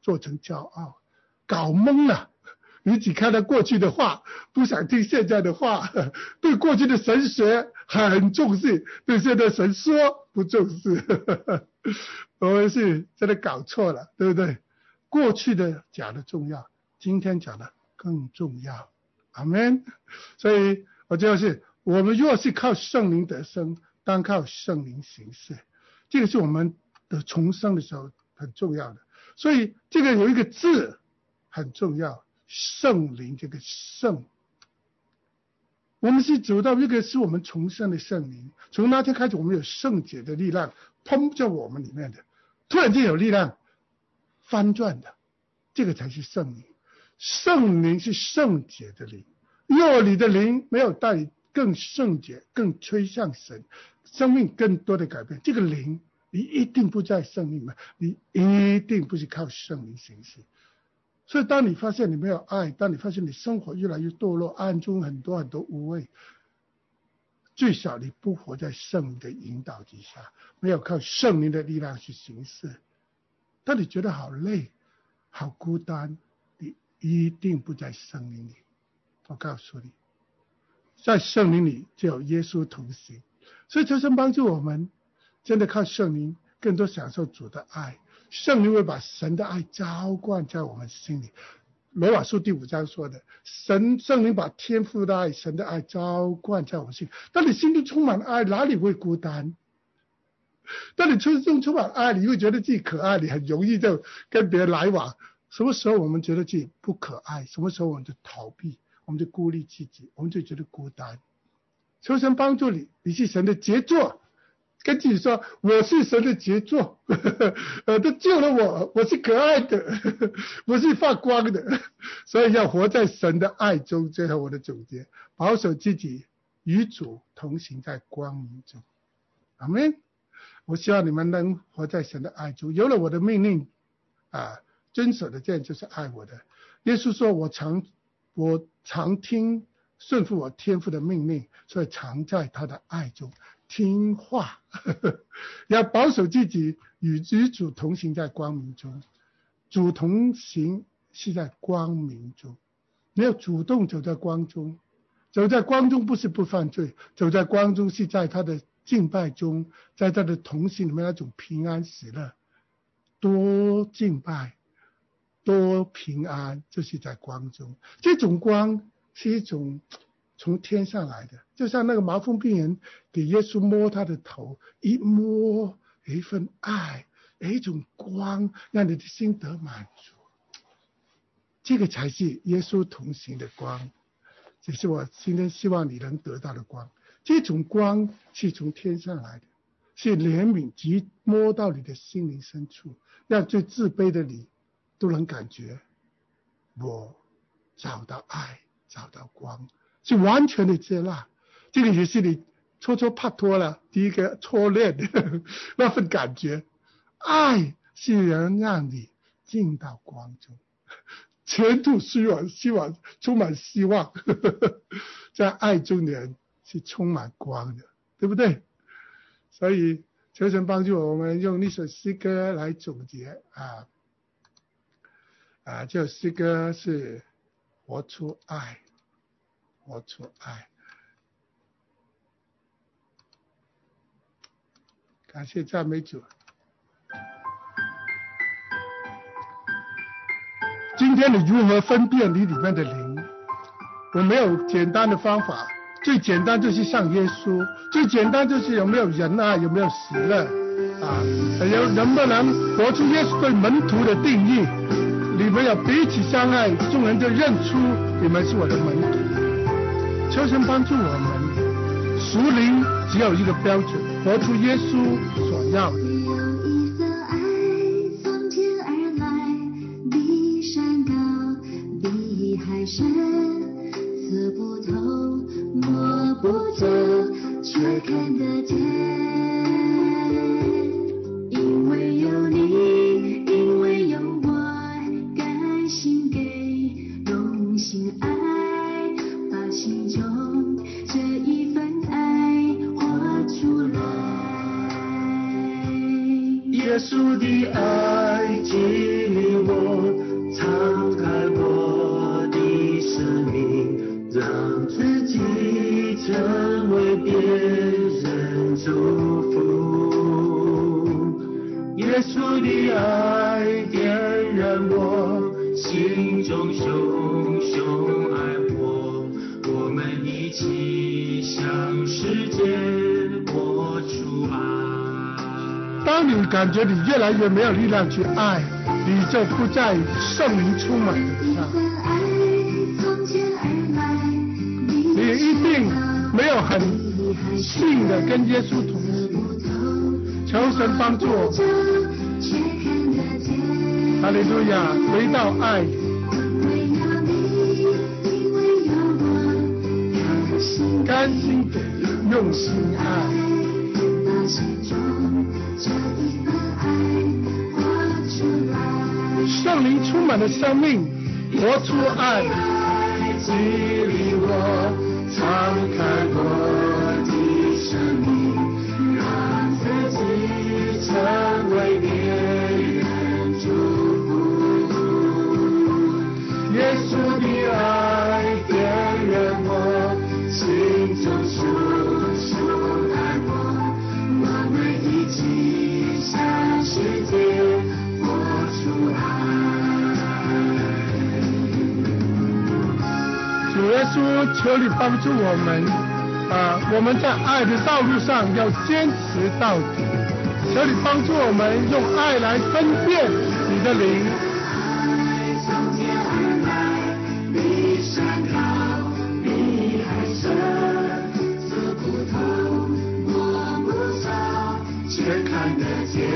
做成骄傲，搞懵了。你只看到过去的话，不想听现在的话，对过去的神学很重视，对现在神说不重视。我们是真的搞错了，对不对？过去的讲的重要，今天讲的更重要。阿们。所以我就是我们若是靠圣灵得生，当靠圣灵行事，这个是我们的重生的时候很重要的。所以这个有一个字很重要，圣灵，这个圣，我们是走到这个是我们重生的圣灵。从那天开始，我们有圣洁的力量砰在我们里面的，突然间有力量翻转的，这个才是圣灵。圣灵是圣洁的灵，若你的灵没有带你更圣洁，更趋向神，生命更多的改变，这个灵你一定不在圣灵里面，你一定不是靠圣灵行事。所以当你发现你没有爱，当你发现你生活越来越堕落，暗中很多很多无畏，最少你不活在圣灵的引导之下，没有靠圣灵的力量去行事。当你觉得好累好孤单，你一定不在圣灵里。我告诉你，在圣灵里就有耶稣同行。所以求神帮助我们真的靠圣灵更多享受主的爱，圣灵会把神的爱浇灌在我们心里。罗马书第五章说的，神圣灵把天父的爱，神的爱浇灌在我们心里。当你心中充满爱，哪里会孤单？当你心中充满爱，你会觉得自己可爱，你很容易就跟别人来往。什么时候我们觉得自己不可爱，什么时候我们就逃避，我们就孤立自己，我们就觉得孤单。求神帮助你，你是神的杰作，跟自己说我是神的杰作，呃，他救了我，我是可爱的，我是发光的。所以要活在神的爱中。最后我的总结，保守自己与主同行在光明中。阿们。我希望你们能活在神的爱中，有了我的命令啊，遵守的，这样就是爱我的。耶稣说，我常我常听顺服我天父的命令，所以常在他的爱中听话。要保守自己与与主同行在光明中。主同行是在光明中，没有主动走在光中。走在光中不是不犯罪，走在光中是在他的敬拜中，在他的同行里面那种平安喜乐。多敬拜多平安，就是在光中。这种光是一种从天上来的，就像那个麻风病人给耶稣摸他的头，一摸有一份爱，有一种光，让你的心得满足。这个才是耶稣同行的光，这是我今天希望你能得到的光。这种光是从天上来的，是怜悯及摸到你的心灵深处，让最自卑的你都能感觉我找到爱，找到光，是完全的接纳。这个也是你搓搓帕托了第一个初恋的那份感觉。爱是能让你进到光中，前途希望希望充满希望。在爱中的人是充满光的，对不对？所以求神帮助我们用那首诗歌来总结啊啊，这首诗歌是活出爱，活出爱。感谢赞美主。今天你如何分辨你里面的灵？我没有简单的方法，最简单就是像耶稣，最简单就是有没有仁爱，有没有喜乐啊？有能不能活出耶稣对门徒的定义？你们要彼此相爱，众人就认出你们是我的门徒。求神帮助我们，属灵只有一个标准，活出耶稣所要的。 刺不透，摸不着，却看得见。因为有你，因为有我，甘心给，用心爱，把心中这一份爱活出来。耶稣的爱激励我。 人我， 心中熊熊爱我，我们一起向世界播出爱。 当你感觉你越来越没有力量去爱，你就不在圣灵充满的上，你一定没有很信的跟耶稣同行。求神帮助我们，哈利路亚，回到爱里。甘心给，用心爱。圣灵充满了生命，活出爱，激励我，敞开我的生命，让自己成为别人祝福。耶稣的爱点燃我心中熊熊爱我，我们一起向世界播出爱。主耶稣，求你帮助我们啊！我们在爱的道路上要坚持到底。求你帮助我们用爱来分辨你的灵。从天而来，比山高，比海深，刺骨头摸不着，却看得见。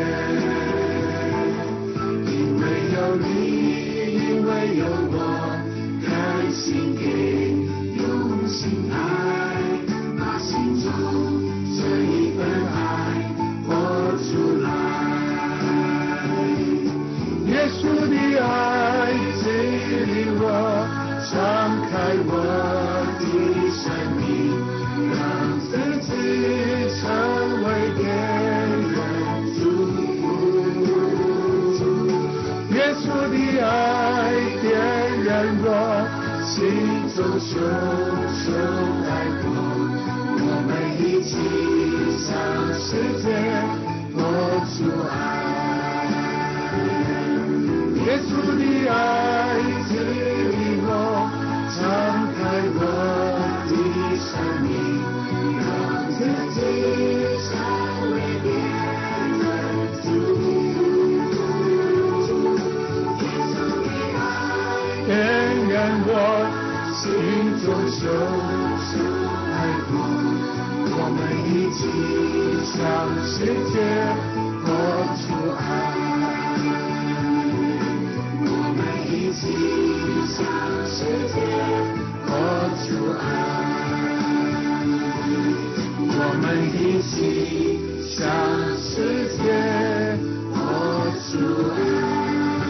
因为有你，因为有我。甘心给，用心爱，把心中这一份爱活出来。耶稣的爱激励我，敞开我的生命，让自己成为别人祝福。耶稣的爱点燃我心中熊熊爱我，我们一起向世界播出爱。耶稣的爱激励我，敞开我的生命，让自己成为别人祝福。耶稣的爱点燃我心中熊熊爱过，我们一起向世界播出爱，我们一起向世界播出爱，我们一起向世界播出爱。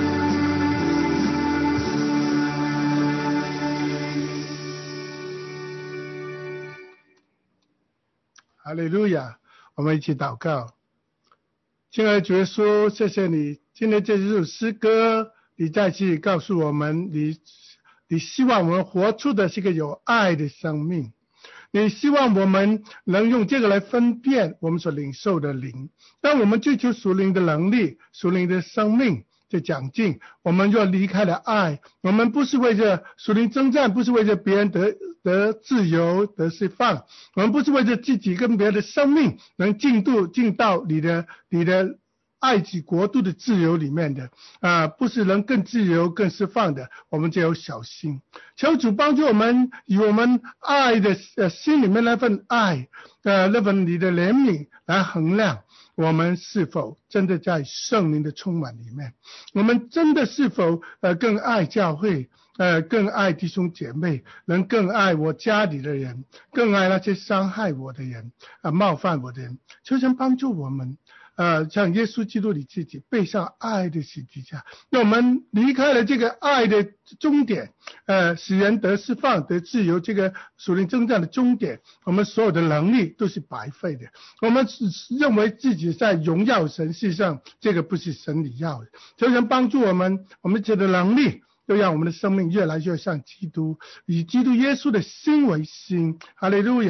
哈利路亚，我们一起祷告。亲爱的主耶稣，谢谢你，今天这首诗歌，你再次告诉我们，你你希望我们活出的是一个有爱的生命，你希望我们能用这个来分辨我们所领受的灵。当我们追求属灵的能力、属灵的生命的长进，我们若离开了爱，我们不是为着属灵征战，不是为着别人得得自由得释放，我们不是为着自己跟别人的生命能进度进到你的你的爱子国度的自由里面的啊、呃，不是能更自由更释放的，我们就要小心。求主帮助我们，以我们爱的呃心里面那份爱，呃那份你的怜悯来衡量我们是否真的在圣灵的充满里面，我们真的是否呃更爱教会，呃更爱弟兄姐妹，能更爱我家里的人，更爱那些伤害我的人啊、呃、冒犯我的人。求神帮助我们呃，像耶稣基督你自己背上爱的十字架，那我们离开了这个爱的终点，呃，使人得释放得自由，这个属灵征战的终点，我们所有的能力都是白费的。我们认为自己在荣耀神，事实上这个不是神你要的。求神帮助我们，我们这个能力又让我们的生命越来越像基督，以基督耶稣的心为心。哈利路亚！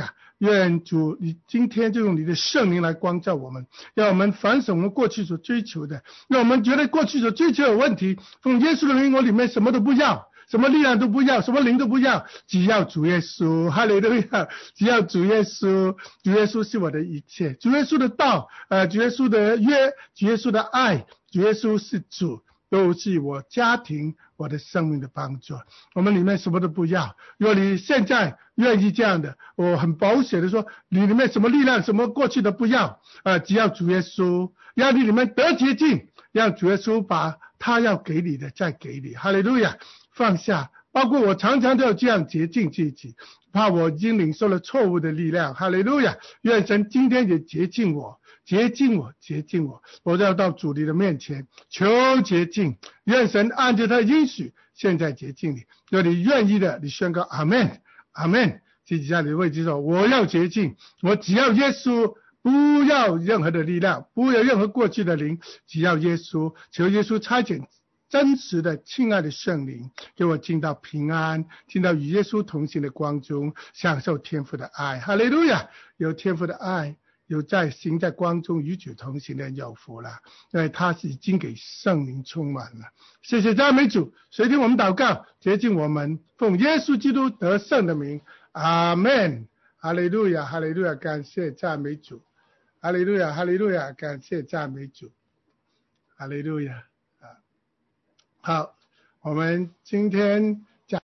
愿主你今天就用你的圣灵来光照我们，让我们反省我们过去所追求的，让我们觉得过去所追求有问题，奉耶稣的名，我里面什么都不要，什么力量都不要，什么灵都不要，只要主耶稣，哈利路亚！只要主耶稣，主耶稣是我的一切，主耶稣的道，呃，主耶稣的约，主耶稣的爱，主耶稣是主，都是我家庭、我的生命的帮助。我们里面什么都不要。如果你现在愿意这样的，我很保险的说，你里面什么力量、什么过去的不要，呃，只要主耶稣，让你里面得洁净，让主耶稣把他要给你的再给你。哈利路亚！放下，包括我常常都要这样洁净自己，怕我已经领受了错误的力量。哈利路亚！愿神今天也洁净我，洁净我，洁净我，我要到主你的面前求洁净。愿神按着他的应许，现在洁净你。如果你愿意的，你宣告阿们，阿们。自己在你的位置说，我要洁净，我只要耶稣，不要任何的力量，不要任何过去的灵，只要耶稣，求耶稣差遣真实的亲爱的圣灵，给我进到平安，进到与耶稣同行的光中，享受天父的爱。哈利路亚！有天父的爱，有在行在光中与主同行的人有福了，因为他是已经给圣灵充满了。谢谢赞美主，随听我们祷告，洁净我们，奉耶稣基督得胜的名，阿们。哈利路亚，哈利路亚，感谢赞美主，哈利路亚，哈利路亚，感谢赞美主，哈利路亚。好，我们今天